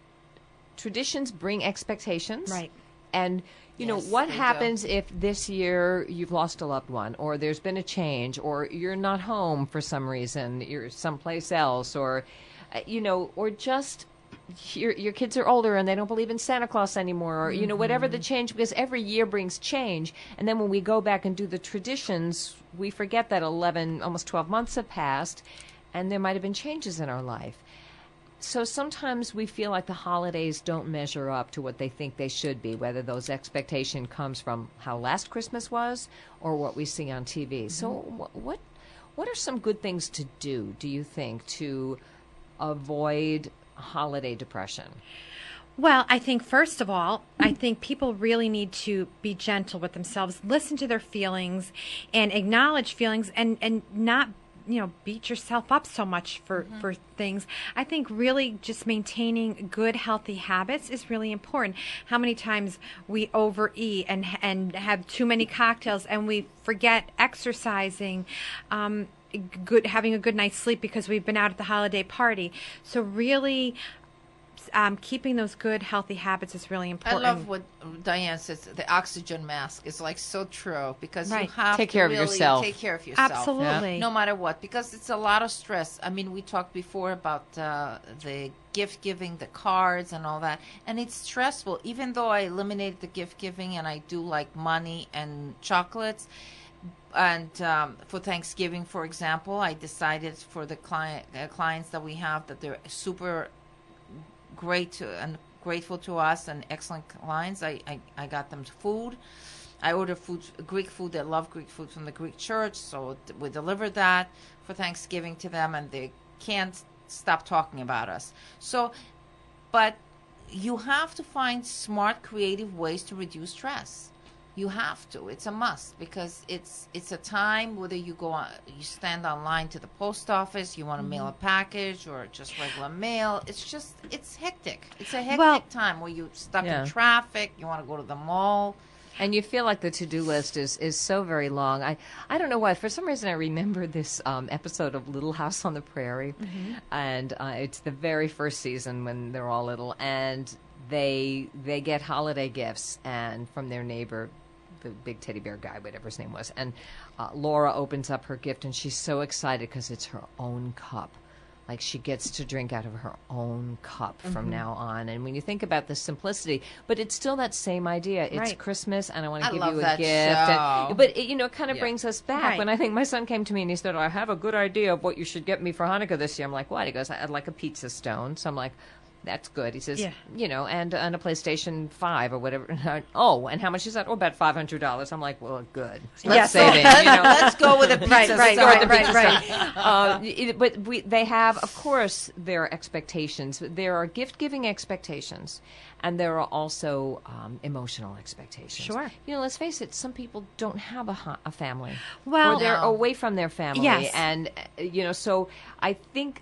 traditions bring expectations. Right. And you know, yes, what happens do. if this year you've lost a loved one, or there's been a change, or you're not home for some reason, you're someplace else, or, uh, you know, or just your, your kids are older and they don't believe in Santa Claus anymore, or, mm-hmm. you know, whatever the change, because every year brings change. And then when we go back and do the traditions, we forget that eleven, almost twelve months have passed, and there might have been changes in our life. So sometimes we feel like the holidays don't measure up to what they think they should be, whether those expectation comes from how last Christmas was or what we see on T V. Mm-hmm. So wh- what what are some good things to do, do you think, to avoid holiday depression? Well, I think, first of all, I think people really need to be gentle with themselves, listen to their feelings, and acknowledge feelings, and, and not you know, beat yourself up so much for, mm-hmm. for things. I think really just maintaining good, healthy habits is really important. How many times we overeat and and have too many cocktails and we forget exercising, um, good having a good night's sleep because we've been out at the holiday party. So really, Um, keeping those good, healthy habits is really important. I love what Diane says. The oxygen mask is like so true because right. you have take to care really of yourself. take care of yourself. Absolutely. Yeah. No matter what, because it's a lot of stress. I mean, we talked before about uh, the gift giving, the cards and all that, and it's stressful. Even though I eliminated the gift giving and I do like money and chocolates, and um, for Thanksgiving, for example, I decided for the client uh, clients that we have that they're super great to, and grateful to us and excellent clients. I, I, I got them food. I ordered food, Greek food. They love Greek food from the Greek church, so we delivered that for Thanksgiving to them, and they can't stop talking about us. So, but you have to find smart, creative ways to reduce stress. you have to. It's a must because it's it's a time whether you go on, you stand online to the post office, you want to Mm-hmm. mail a package or just regular mail. It's just it's hectic. It's a hectic Well- time where you're stuck Yeah. in traffic. You want to go to the mall. And you feel like the to-do list is, is so very long. I, I don't know why. For some reason, I remember this um, episode of Little House on the Prairie. And uh, it's the very first season when they're all little. And they they get holiday gifts and from their neighbor, the big teddy bear guy, whatever his name was. And uh, Laura opens up her gift, and she's so excited because it's her own cup. Like she gets to drink out of her own cup from Mm-hmm. now on. And when you think about the simplicity, but it's still that same idea. It's Right. Christmas, and I want to I give love you a that gift. show. And, but it, you know, it kind of Yeah. brings us back. Right. When I think my son came to me and he said, "I have a good idea of what you should get me for Hanukkah this year." I'm like, "What?" He goes, "I'd like a pizza stone." So I'm like, "That's good." He says, Yeah. "You know, and and a PlayStation Five or whatever." Oh, and how much is that? Oh, about five hundred dollars. I'm like, "Well, good. Yes. Let's save it." You know, Let's go with a pizza. Right, right, stone. right, right, right. uh, it- but we, they have, of course, their expectations. There are gift-giving expectations, and there are also um, emotional expectations. Sure. You know, let's face it. Some people don't have a, ha- a family, Well- or they're No. away from their family, Yes. and uh, you know. So I think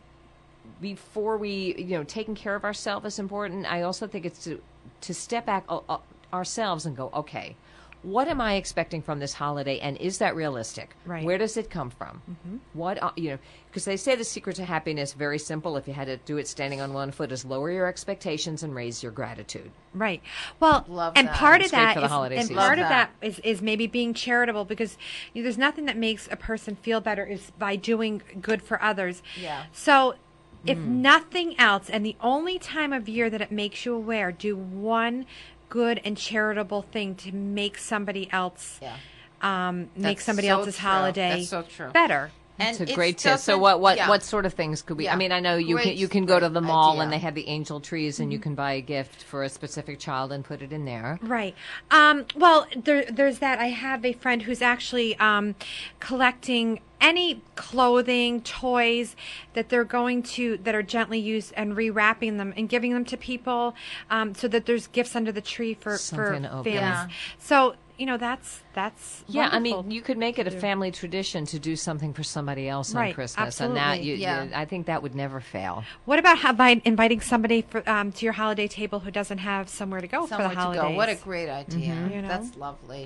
before we, you know, taking care of ourselves is important. I also think it's to to step back uh, uh, ourselves and go, okay, what am I expecting from this holiday, and is that realistic? Right. Where does it come from? Mm-hmm. What uh, you know? Because they say the secret to happiness, very simple. If you had to do it standing on one foot, is lower your expectations and raise your gratitude. Right. Well, Love and that. part It's of great that for the is, holiday and season. part Love of that. that is, is maybe being charitable because you know, there's nothing that makes a person feel better is by doing good for others. Yeah. So, if nothing else, and the only time of year that it makes you aware, do one good and charitable thing to make somebody else, Yeah. um, make That's somebody so else's true. holiday That's so true. better. It's a it great tip. So doesn't- what what yeah. what sort of things could we? I Yeah. mean, I know you can Great- you can go to the great mall idea. and they have the angel trees, and you can buy a gift for a specific child and put it in there. Right. Um, well, there, there's that. I have a friend who's actually um, collecting any clothing, toys that they're going to that are gently used and rewrapping them and giving them to people, um, so that there's gifts under the tree for Something to for open. families. Yeah. So you know that's that's Yeah, I wonderful. mean, you could make it a family tradition to do something for somebody else on Right, Christmas, and that absolutely. you, Yeah. you- I think that would never fail. What about how, by inviting somebody for, um, to your holiday table who doesn't have somewhere to go Somewhere for the to holidays? go. What a great idea. You know? That's lovely.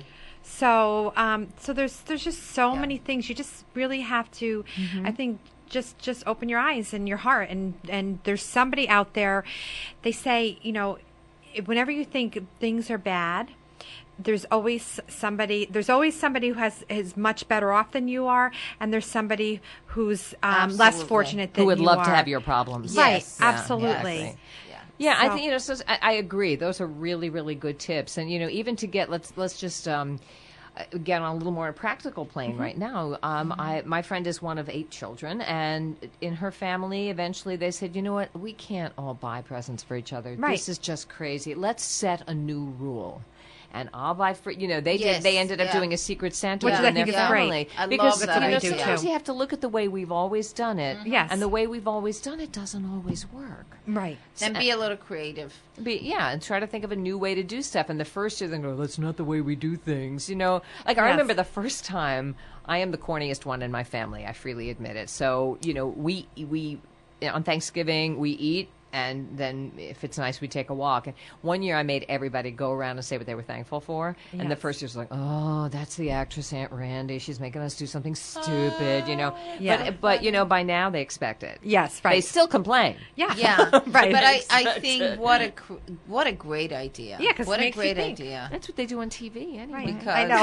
So, um, so there's there's just so Yeah. many things. You just really have to, Mm-hmm. I think, just just open your eyes and your heart, and and there's somebody out there. They say, you know, whenever you think things are bad, there's always somebody. There's always somebody who has is much better off than you are, and there's somebody who's um, less Absolutely. fortunate than Who would you love to are. have your problems? Right, Yes. Yeah, absolutely. exactly. Yeah, I So- think you know. So I, I agree. Those are really, really good tips. And you know, even to get let's let's just um, uh, get on a little more practical plane Mm-hmm. right now. Um, I my friend is one of eight children, and in her family, eventually they said, you know what, we can't all buy presents for each other. Right. This is just crazy. Let's set a new rule. And I'll buy for you know they Yes, did they ended up yeah. doing a secret Santa Which with I their think is great. family I love because that you know idea, sometimes too. you have to look at the way we've always done it, Yes. and the way we've always done it doesn't always work. Right. And be a little creative. Be, yeah, and try to think of a new way to do stuff. And the first year, they go, "That's not the way we do things." You know, like I Yes. remember the first time. I am the corniest one in my family. I freely admit it. So you know, we we on Thanksgiving we eat. And then, if it's nice, we take a walk. And one year, I made everybody go around and say what they were thankful for. And the Yes. first year was like, "Oh, that's the actress Aunt Randy. She's making us do something stupid," you know. Yeah. But but you know, by now they expect it. Yes. They Right. still complain. yeah. Yeah, Right. But I, I That's think it. what a cr- what a great idea. Yeah, 'cause it what a makes you great think. idea. That's what they do on T V anyway. Right. Because, I know.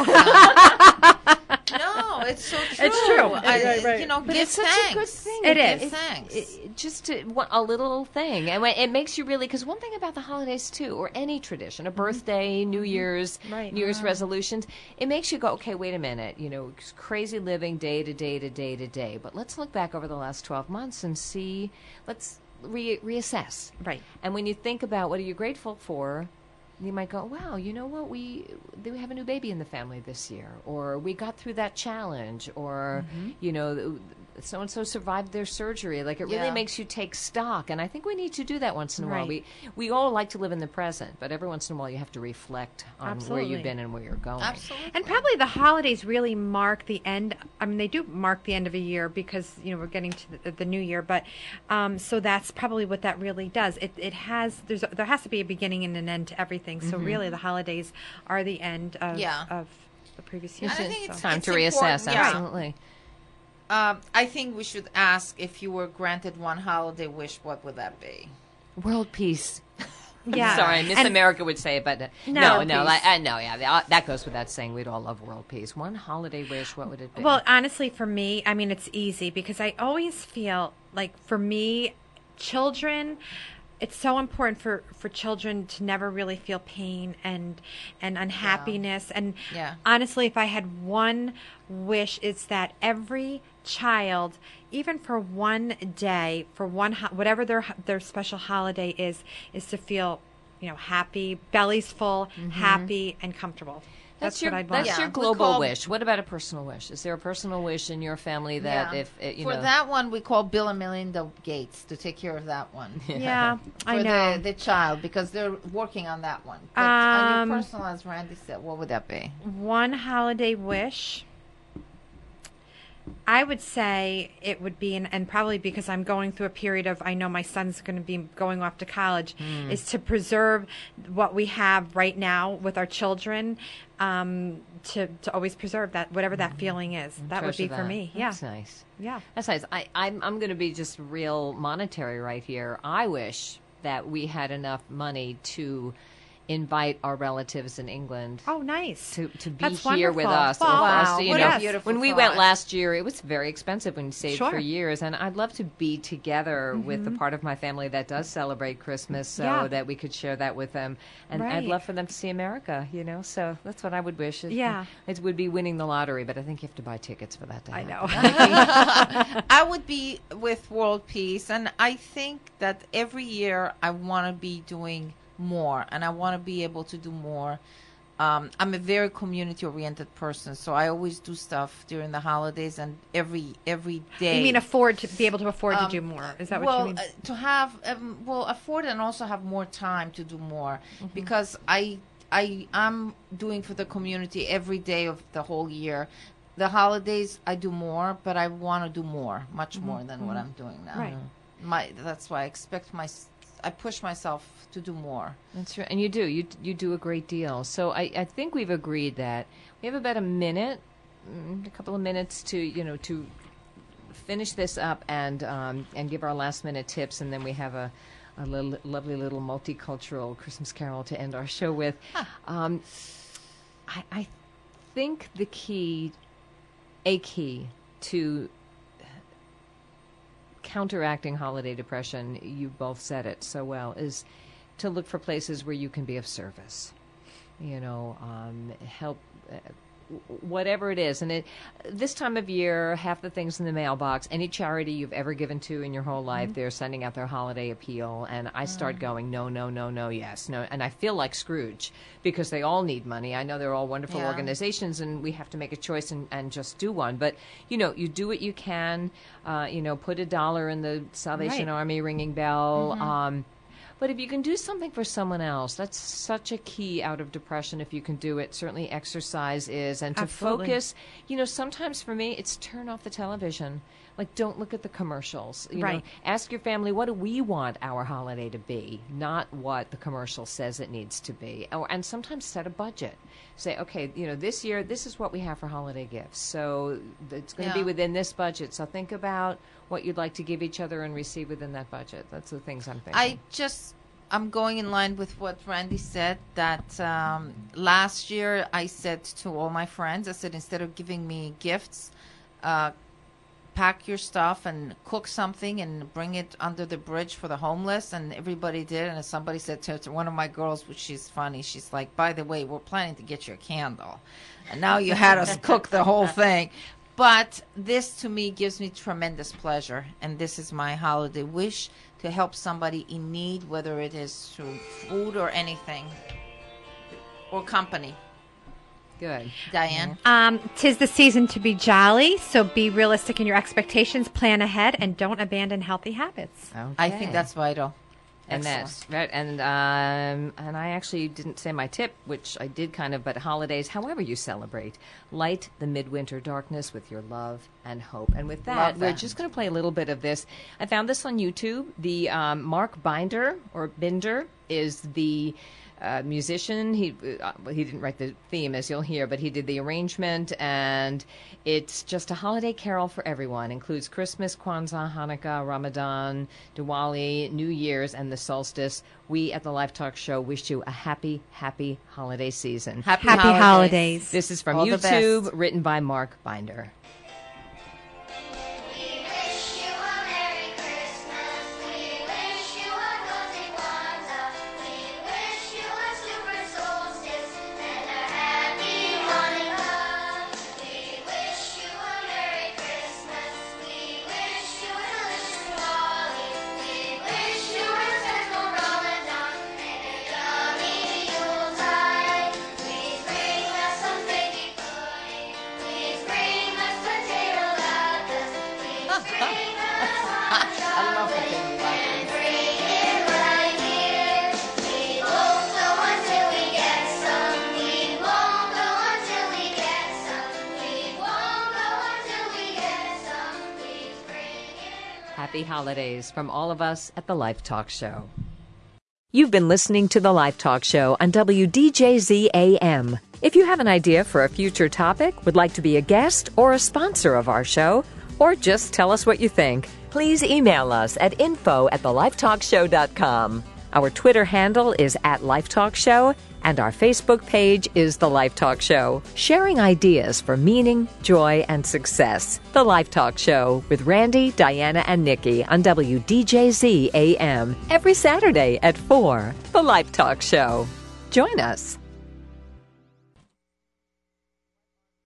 uh, no, it's so true. It's true. I- Right, right. You know, But give it's such thanks. a good thing. It Give is. Thanks. It- just to, one- a little thing, and when- it makes you really. Because one thing about the holidays too, or any tradition, a birthday, New Year's, Right. New Year's resolutions, it makes you go, okay, wait a minute, you know, it's crazy living day to day to day to day. But let's look back over the last twelve months and see. Let's re- reassess. Right. And when you think about what are you grateful for, you might go, wow, you know what, we we have a new baby in the family this year, or we got through that challenge, or you know, so and so survived their surgery. Like it really Yeah. makes you take stock, and I think we need to do that once in a while. Right. We we all like to live in the present, but every once in a while you have to reflect on where Absolutely. you've been and where you're going. Absolutely. And probably the holidays really mark the end. I mean, they do mark the end of a year because you know we're getting to the, the new year. But um, so that's probably what that really does. It it has there's a, there has to be a beginning and an end to everything. So really, the holidays are the end of Yeah. of the previous year. And I think So- it's Time it's to reassess. important, yeah. Absolutely. Um, I think we should ask if you were granted one holiday wish, what would that be? World peace. Yeah. Sorry, Miss And- America would say it, but uh, No, no, world no, peace. like, uh, no, yeah, that- that goes without saying. We'd all love world peace. One holiday wish, what would it be? Well, honestly, for me, I mean, it's easy because I always feel like for me, children, it's so important for, for children to never really feel pain and and unhappiness. And Yeah. honestly, if I had one wish, it's that every child, even for one day, for one ho- whatever their their special holiday is, is to feel, you know, happy, bellies full, happy, and comfortable. That's, That's your what I'd want. that's Yeah, your we global call- wish. What about a personal wish? Is there a personal wish in your family that Yeah. if it, you For know that one, we call Bill and Melinda Gates to take care of that one. Yeah, I For know. the, the child, because they're working on that one. But on Um, your personal, as Randy said, what would that be? One holiday wish, I would say it would be, and, and probably because I'm going through a period of, I know my son's going to be going off to college, is to preserve what we have right now with our children, um, to, to always preserve that, whatever that feeling is. That would be treasure for that? me. Yeah. That's nice. Yeah. That's nice. I, I'm, I'm going to be just real monetary right here. I wish that we had enough money to invite our relatives in England Oh, nice. to, to be That's here with wonderful. us. Wow. or for us to, you What know, a beautiful when we thought. went last year, it was very expensive when you saved Sure. for years. And I'd love to be together with Mm-hmm. the part of my family that does celebrate Christmas so Yeah. that we could share that with them. And I'd Right. love for them to see America, you know. So that's what I would wish. It, Yeah. It would be winning the lottery, but I think you have to buy tickets for that to I happen. know. I would be with world peace, and I think that every year I want to be doing more, and I want to be able to do more. Um, I'm a very community-oriented person, so I always do stuff during the holidays and every every day. You mean afford to be able to afford Um, to do more? Is that what well, you mean? uh, to have um, well afford and also have more time to do more Mm-hmm. because I I am doing for the community every day of the whole year. The holidays I do more, but I want to do more, much more than what I'm doing now. Mm-hmm. Right. My that's why I expect my I push myself to do more. That's right, and you do. You you do a great deal. So I, I think we've agreed that we have about a minute, mm, a couple of minutes to you know to finish this up and um, and give our last minute tips, and then we have a a little, lovely little multicultural Christmas carol to end our show with. Um, I, I think the key, a key to counteracting holiday depression, you both said it so well, is to look for places where you can be of service. You know, um, help, uh, whatever it is. And it, this time of year, half the things in the mailbox, any charity you've ever given to in your whole life, they're sending out their holiday appeal. And I start going, no, no, no, no, yes, no. And I feel like Scrooge because they all need money. I know they're all wonderful Yeah. organizations and we have to make a choice and, and just do one. But, you know, you do what you can, uh, you know, put a dollar in the Salvation Right. Army ringing bell. Um, but if you can do something for someone else, that's such a key out of depression if you can do it. Certainly exercise is. And to Absolutely. focus, you know, sometimes for me, it's turn off the television. Like, don't look at the commercials. You Right. know, ask your family, what do we want our holiday to be? Not what the commercial says it needs to be. Or, and sometimes set a budget. Say, okay, you know, this year, this is what we have for holiday gifts. So it's going to Yeah. be within this budget. So think about what you'd like to give each other and receive within that budget. That's the things I'm thinking. I just, I'm going in line with what Randy said, that um, last year I said to all my friends, I said, instead of giving me gifts, uh, pack your stuff and cook something and bring it under the bridge for the homeless. And everybody did. And somebody said to, to one of my girls, which she's funny, she's like, by the way, we're planning to get you a candle. And now you had us cook the whole thing. But this to me gives me tremendous pleasure. And this is my holiday wish, to help somebody in need, whether it is through food or anything, or company. Good. Diane? Um, tis the season to be jolly, so be realistic in your expectations, plan ahead, and don't abandon healthy habits. Okay. I think that's vital. And Excellent. that's right. And um, and I actually didn't say my tip, which I did kind of, but holidays, however you celebrate, light the midwinter darkness with your love and hope. And with that, Love we're that. just going to play a little bit of this. I found this on YouTube. The um, Mark Binder or Binder is the uh, musician. He uh, he didn't write the theme, as you'll hear, but he did the arrangement, and it's just a holiday carol for everyone. Includes Christmas, Kwanzaa, Hanukkah, Ramadan, Diwali, New Year's, and the solstice. We at the Life Talk Show wish you a happy, happy holiday season. Happy, Happy holidays. holidays. This is from All the YouTube, best. written by Mark Binder. We wish you a Merry Christmas. We wish you a Cozy Kwanzaa. We wish you a Super Solstice and a Happy Hanukkah. We wish you a Merry Christmas. We wish you a delicious Diwali. We wish you a respectful Ramadan and a yummy Yuletide. Please bring us some figgy pudding. Please bring us potato latkes. Please bring us hot I love chocolate. potato latkes. Bring it right here. We won't go until we get some. We won't go until we get some. We won't go until we get some. Please bring it right. Happy holidays from all of us at the Life Talk Show. You've been listening to the Life Talk Show on W D J Z A M. If you have an idea for a future topic, would like to be a guest or a sponsor of our show, or just tell us what you think, Please email us at info at the life talk show dot com. our Twitter handle is at Life Talk Show, and our Facebook page is The Life Talk Show. Sharing ideas for meaning, joy, and success. The Life Talk Show with Randy, Diana, and Nikki on W D J Z A M every Saturday at four. The Life Talk Show. Join us.